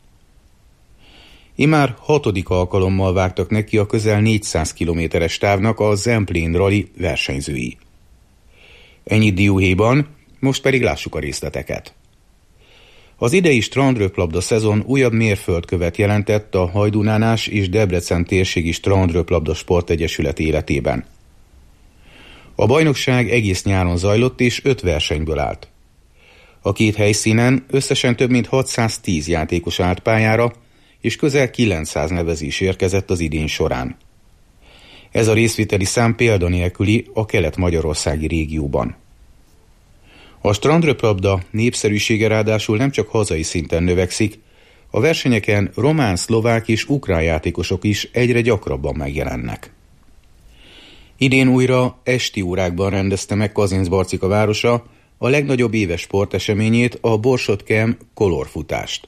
Immár hatodik alkalommal vágtak neki a közel négyszáz kilométeres távnak a Zemplén Rally versenyzői. Ennyi dióhéjban, most pedig lássuk a részleteket. Az idei strandröplabda szezon újabb mérföldkövet jelentett a Hajdúnánás és Debrecen térségi strandröplabda sportegyesület életében. A bajnokság egész nyáron zajlott és öt versenyből állt. A két helyszínen összesen több mint hatszáztíz játékos állt pályára, és közel kilencszáz nevezés érkezett az idén során. Ez a részviteli szám példanélküli a kelet-magyarországi régióban. A strandröplabda népszerűsége ráadásul nem csak hazai szinten növekszik, a versenyeken román, szlovák és ukrán játékosok is egyre gyakrabban megjelennek. Idén újra esti órákban rendezte meg Kazincbarcika városa a legnagyobb éves sporteseményét, a Borsod-Kem kolorfutást.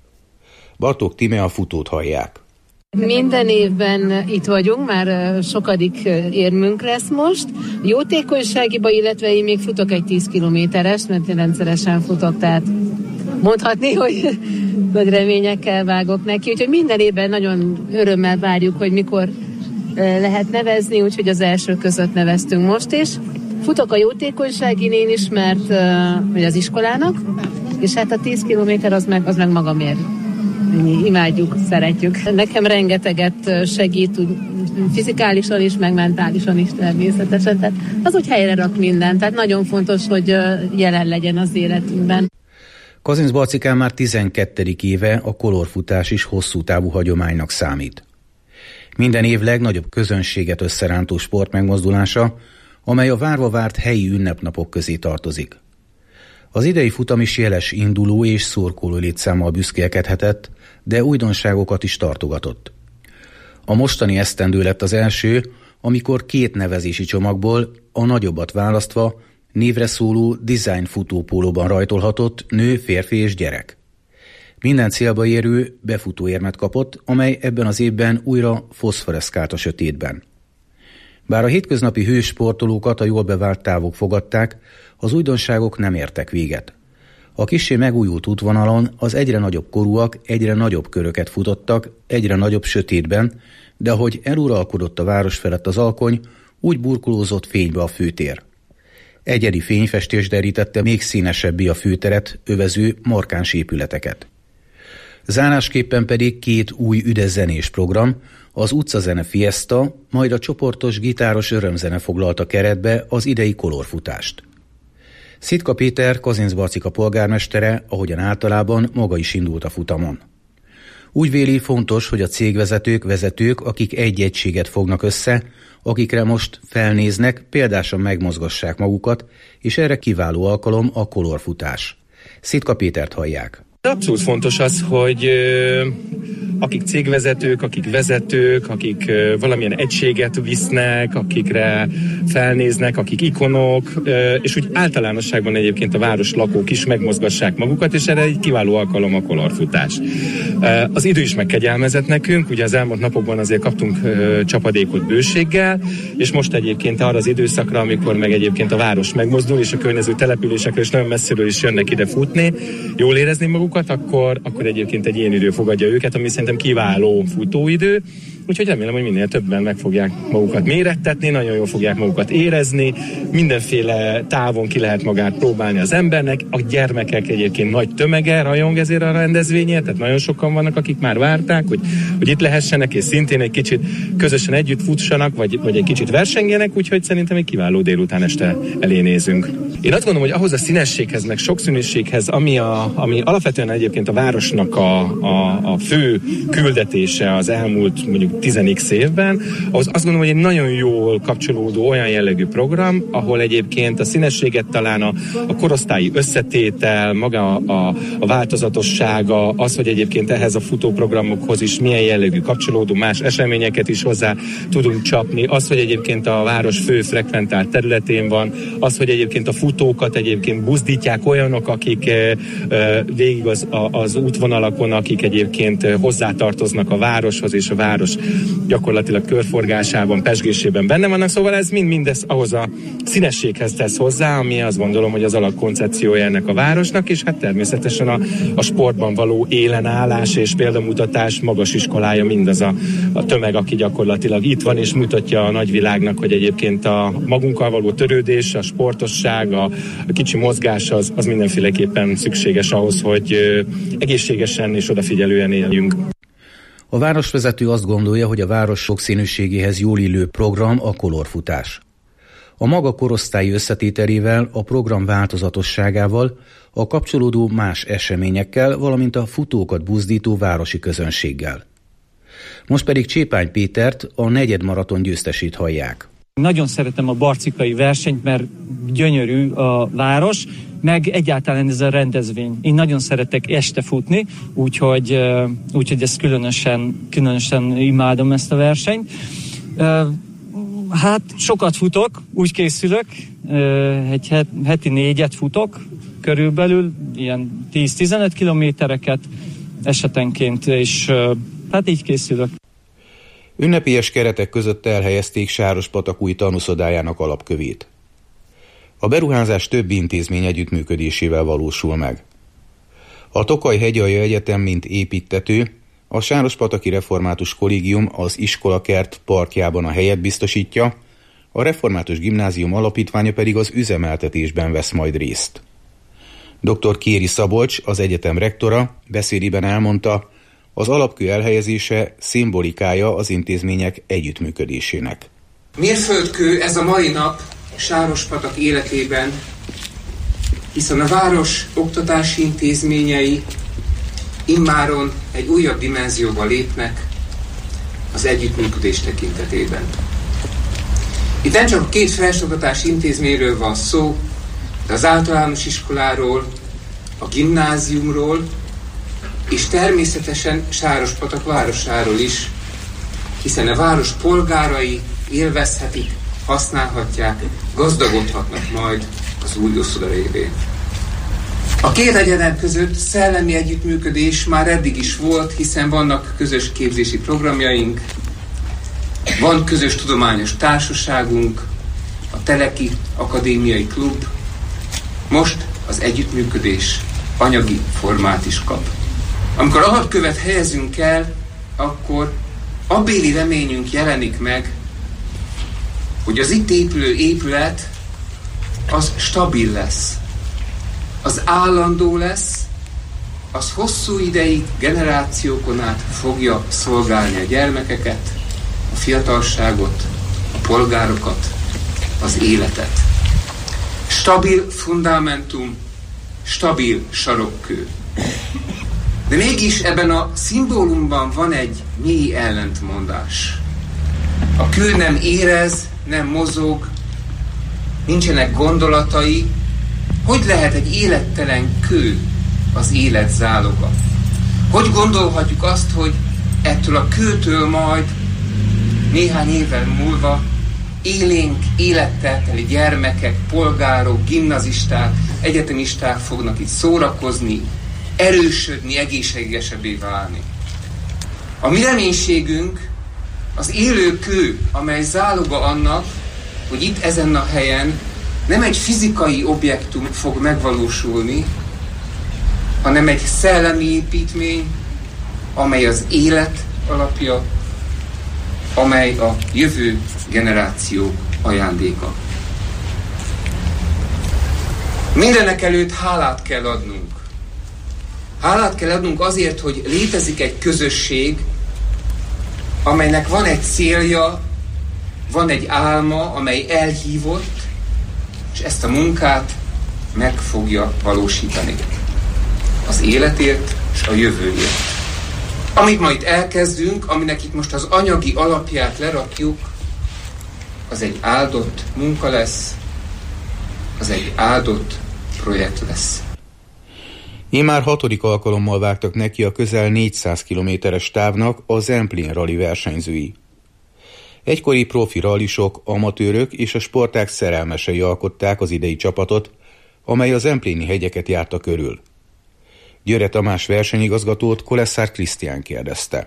Bartók Tíme a futót hallják. Minden évben itt vagyunk, már sokadik érmünk lesz most. Jótékonyságiba, illetve én még futok egy tíz kilométeres, mert én rendszeresen futok, tehát mondhatni, hogy nagy reményekkel vágok neki. Úgyhogy minden évben nagyon örömmel várjuk, hogy mikor lehet nevezni, úgyhogy az első között neveztünk most is. Futok a jótékonyságin én is, mert vagy az iskolának, és hát a tíz kilométer az meg, az meg magamért. Imádjuk, szeretjük. Nekem rengeteget segít, úgy fizikálisan is, meg mentálisan is természetesen. Tehát az úgy helyre rak mindent. Tehát nagyon fontos, hogy jelen legyen az életünkben. Kazincbarcikán már tizenkettedik éve a kolorfutás is hosszú távú hagyománynak számít. Minden év legnagyobb közönséget összerántó sport megmozdulása, amely a várva várt helyi ünnepnapok közé tartozik. Az idei futam is jeles induló és szurkoló létszámmal büszkélkedhetett, de újdonságokat is tartogatott. A mostani esztendő lett az első, amikor két nevezési csomagból, a nagyobbat választva, névre szóló design futópólóban rajtolhatott nő, férfi és gyerek. Minden célba érő befutóérmet kapott, amely ebben az évben újra foszforeszkált a sötétben. Bár a hétköznapi hősportolókat a jól bevált távok fogadták, az újdonságok nem értek véget. A kissé megújult útvonalon az egyre nagyobb korúak egyre nagyobb köröket futottak, egyre nagyobb sötétben, de ahogy eluralkodott a város felett az alkony, úgy burkolózott fénybe a főtér. Egyedi fényfestés derítette még színesebbé a főteret övező markáns épületeket. Zárásképpen pedig két új üdes zenés program, az utcazene Fiesta, majd a csoportos gitáros örömzene foglalta keretbe az idei kolorfutást. Szitka Péter, Kazincbarcika polgármestere, ahogyan általában, maga is indult a futamon. Úgy véli, fontos, hogy a cégvezetők, vezetők, akik egy egységet fognak össze, akikre most felnéznek, példásan megmozgassák magukat, és erre kiváló alkalom a kolorfutás. Szitka Pétert hallják. Abszolút fontos az, hogy ö, akik cégvezetők, akik vezetők, akik ö, valamilyen egységet visznek, akikre felnéznek, akik ikonok, ö, és úgy általánosságban egyébként a város lakók is megmozgassák magukat, és erre egy kiváló alkalom a kolorfutás. Ö, az idő is megkegyelmezett nekünk, ugye az elmúlt napokban azért kaptunk ö, csapadékot bőséggel, és most egyébként arra az időszakra, amikor meg egyébként a város megmozdul, és a környező településekről is nagyon messziről is jönnek ide futni, jól érezni magukat, Akkor, akkor egyébként egy ilyen idő fogadja őket, ami szerintem kiváló futóidő, úgyhogy remélem, hogy minél többen meg fogják magukat mérettetni, nagyon jól fogják magukat érezni, mindenféle távon ki lehet magát próbálni az embernek, a gyermekek egyébként nagy tömege rajong ezért a rendezvényért, tehát nagyon sokan vannak, akik már várták, hogy, hogy itt lehessenek, és szintén egy kicsit közösen együtt futsanak, vagy, vagy egy kicsit versengjenek, úgyhogy szerintem egy kiváló délután este elé nézünk. Én azt gondolom, hogy ahhoz a színességhez, meg sokszínűséghez, ami, a, ami alapvetően egyébként a városnak a, a, a fő küldetése az elmúlt mondjuk tíz x évben, ahhoz azt gondolom, hogy egy nagyon jól kapcsolódó olyan jellegű program, ahol egyébként a színességet talán a, a korosztályi összetétel, maga a, a, a változatossága, az, hogy egyébként ehhez a futóprogramokhoz is milyen jellegű kapcsolódó más eseményeket is hozzá tudunk csapni, az, hogy egyébként a város fő frekventált területén van, az, hogy egyébként a futókat egyébként buzdítják olyanok, akik e, e, végig az, a, az útvonalakon, akik egyébként hozzátartoznak a városhoz, és a város gyakorlatilag körforgásában, pezsgésében benne vannak, szóval ez mind-mind ez ahhoz a színességhez tesz hozzá, ami azt gondolom, hogy az alapkoncepciója ennek a városnak, és hát természetesen a, a sportban való élenállás és példamutatás magas iskolája mindaz a, a tömeg, aki gyakorlatilag itt van, és mutatja a nagyvilágnak, hogy egyébként a magunkkal való törődés, a sportosság, a, a kicsi mozgás az, az mindenféleképpen szükséges ahhoz, hogy egészségesen és odafigyelően éljünk. A városvezető azt gondolja, hogy a város sokszínűségéhez jól illő program a kolorfutás. A maga korosztályi összetételével, a program változatosságával, a kapcsolódó más eseményekkel, valamint a futókat buzdító városi közönséggel. Most pedig Csépány Pétert, a negyedmaraton győztesét hallják. Nagyon szeretem a barcikai versenyt, mert gyönyörű a város, meg egyáltalán ez a rendezvény. Én nagyon szeretek este futni, úgyhogy, úgyhogy ezt különösen, különösen imádom ezt a versenyt. Hát sokat futok, úgy készülök, egy heti négyet futok körülbelül, ilyen tíz-tizenöt kilométereket esetenként, és hát így készülök. Ünnepélyes keretek között elhelyezték Sárospatak új tanúszodájának alapkövét. A beruházás több intézmény együttműködésével valósul meg. A Tokaj-Hegyalja Egyetem mint építtető, a Sárospataki Református Kollégium az iskolakert parkjában a helyet biztosítja, a Református Gimnázium alapítványa pedig az üzemeltetésben vesz majd részt. doktor Kéri Szabolcs, az egyetem rektora beszédében elmondta, az alapkő elhelyezése szimbolikája az intézmények együttműködésének. Mérföldkő ez a mai nap Sárospatak életében, hiszen a város oktatási intézményei immáron egy újabb dimenzióba lépnek az együttműködés tekintetében. Itt nem csak a két felsőoktatási intézményről van szó, de az általános iskoláról, a gimnáziumról, és természetesen Sárospatak városáról is, hiszen a város polgárai élvezhetik, használhatják, gazdagodhatnak majd az új uszoda révén. A két egyetem között szellemi együttműködés már eddig is volt, hiszen vannak közös képzési programjaink, van közös tudományos társaságunk, a Teleki Akadémiai Klub, most az együttműködés anyagi formát is kap. Amikor alapkövet helyezünk el, akkor abbéli reményünk jelenik meg, hogy az itt épülő épület az stabil lesz, az állandó lesz, az hosszú ideig, generációkon át fogja szolgálni a gyermekeket, a fiatalságot, a polgárokat, az életet. Stabil fundamentum, stabil sarokkő. De mégis ebben a szimbólumban van egy mély ellentmondás. A kő nem érez, nem mozog, nincsenek gondolatai. Hogy lehet egy élettelen kő az élet záloga? Hogy gondolhatjuk azt, hogy ettől a kőtől majd néhány évvel múlva élénk, élettel teli gyermekek, polgárok, gimnazisták, egyetemisták fognak itt szórakozni, erősödni, egészségesebbé válni. A mi reménységünk az élő kő, amely záloga annak, hogy itt ezen a helyen nem egy fizikai objektum fog megvalósulni, hanem egy szellemi építmény, amely az élet alapja, amely a jövő generáció ajándéka. Mindenek előtt hálát kell adnunk. Hálát kell adnunk azért, hogy létezik egy közösség, amelynek van egy célja, van egy álma, amely elhívott, és ezt a munkát meg fogja valósítani. Az életért és a jövőért. Amit ma itt elkezdünk, aminek itt most az anyagi alapját lerakjuk, az egy áldott munka lesz, az egy áldott projekt lesz. Immár hatodik alkalommal vágtak neki a közel négyszáz kilométeres távnak a Zemplén rali versenyzői. Egykori profi rallisok, amatőrök és a sportág szerelmesei alkották az idei csapatot, amely a zempléni hegyeket járta körül. Győre Tamás versenyigazgatót Kolesszár Krisztián kérdezte.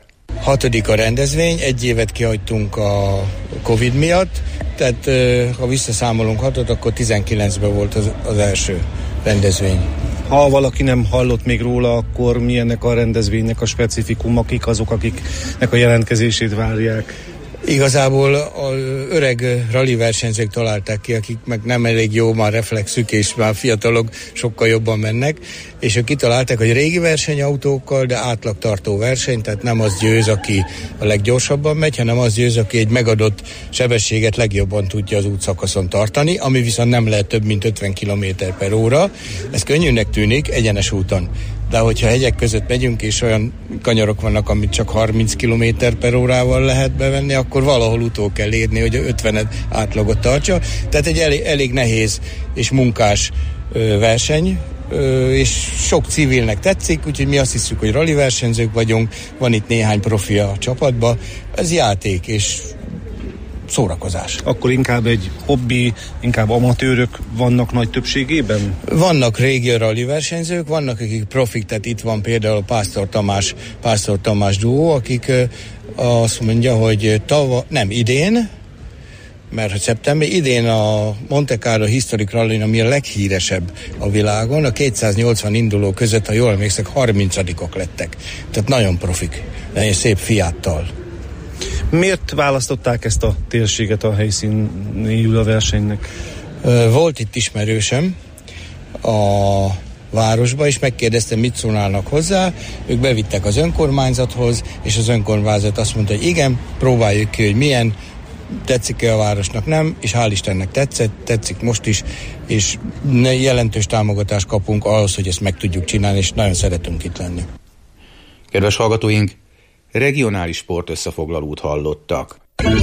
Hatodik a rendezvény, egy évet kihagytunk a Covid miatt, tehát ha visszaszámolunk hatot, akkor tizenkilencben volt az, az első rendezvény. Ha valaki nem hallott még róla, akkor mi ennek a rendezvénynek a specifikum, akik azok, akiknek a jelentkezését várják? Igazából az öreg rally versenyzők találták ki, akik meg nem elég jó már reflexük, és már fiatalok sokkal jobban mennek, és ők kitalálták, hogy régi versenyautókkal, de átlagtartó verseny, tehát nem az győz, aki a leggyorsabban megy, hanem az győz, aki egy megadott sebességet legjobban tudja az útszakaszon tartani, ami viszont nem lehet több, mint ötven kilométer per óra. Ez könnyűnek tűnik egyenes úton. De hogyha hegyek között megyünk, és olyan kanyarok vannak, amit csak harminc kilométer per órával lehet bevenni, akkor valahol utól kell érni, hogy a ötven átlagot tartsa. Tehát egy elég, elég nehéz és munkás ö, verseny, ö, és sok civilnek tetszik, úgyhogy mi azt hiszük, hogy rally versenyzők vagyunk, van itt néhány profi a csapatban. Ez játék, és szórakozás. Akkor inkább egy hobbi, inkább amatőrök vannak nagy többségében? Vannak régi rally versenyzők, vannak akik profik, tehát itt van például a Pásztor Tamás, Pásztor Tamás duó, akik azt mondja, hogy tava, nem idén, mert szeptember, idén a Monte Carlo Historic Rally, ami a leghíresebb a világon, a kétszáznyolcvan induló között, ha jól emlékszek, harmincadikok lettek. Tehát nagyon profik, nagyon szép Fiattal. Miért választották ezt a térséget a helyszínéül a versenynek? Volt itt ismerősem a városba, és megkérdeztem, mit szólnának hozzá. Ők bevittek az önkormányzathoz, és az önkormányzat azt mondta, hogy igen, próbáljuk ki, hogy milyen, tetszik-e a városnak, nem, és hál' Istennek tetszett, tetszik most is, és jelentős támogatást kapunk ahhoz, hogy ezt meg tudjuk csinálni, és nagyon szeretünk itt lenni. Kedves hallgatóink, regionális sport összefoglalót hallottak.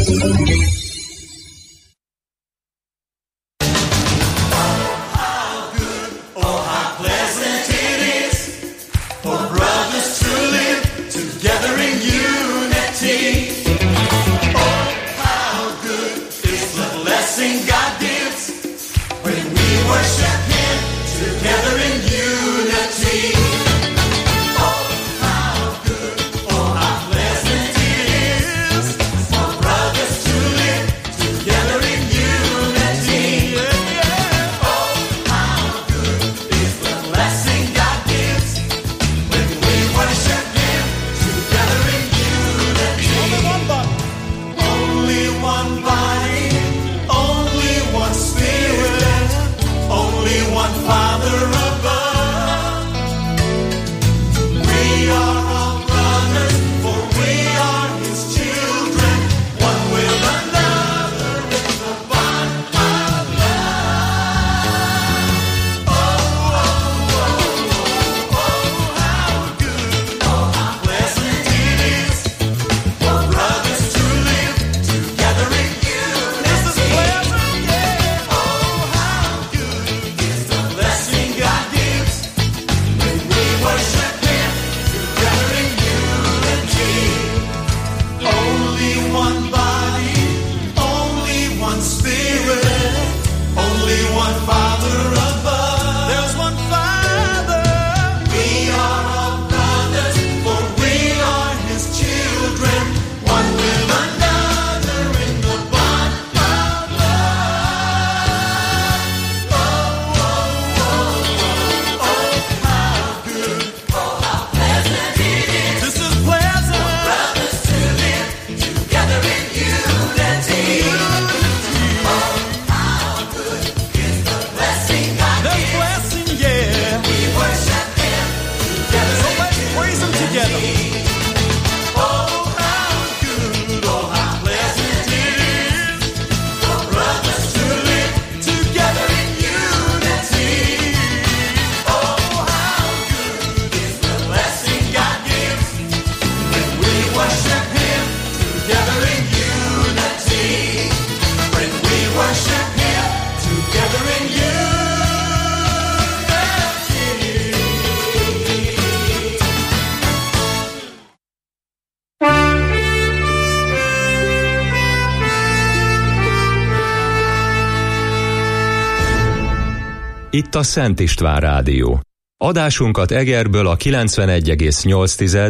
Itt a Szent István Rádió. Adásunkat Egerből a kilencvenegy egész nyolc,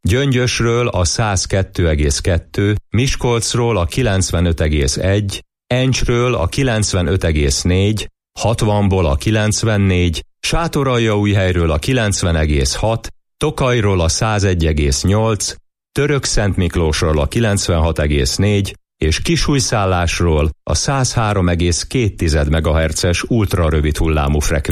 Gyöngyösről a száz kettő egész kettő, Miskolcról a kilencvenöt egész egy, Encsről a kilencvenöt egész négy, hatvanból a kilencvennégy, Sátoraljaújhelyről a kilencven egész hat, Tokajról a száz egy egész nyolc, Törökszentmiklósról a kilencvenhat egész négy, és Kisújszállásról a száz három egész két megahertzes ultrarövid hullámú frekvencia.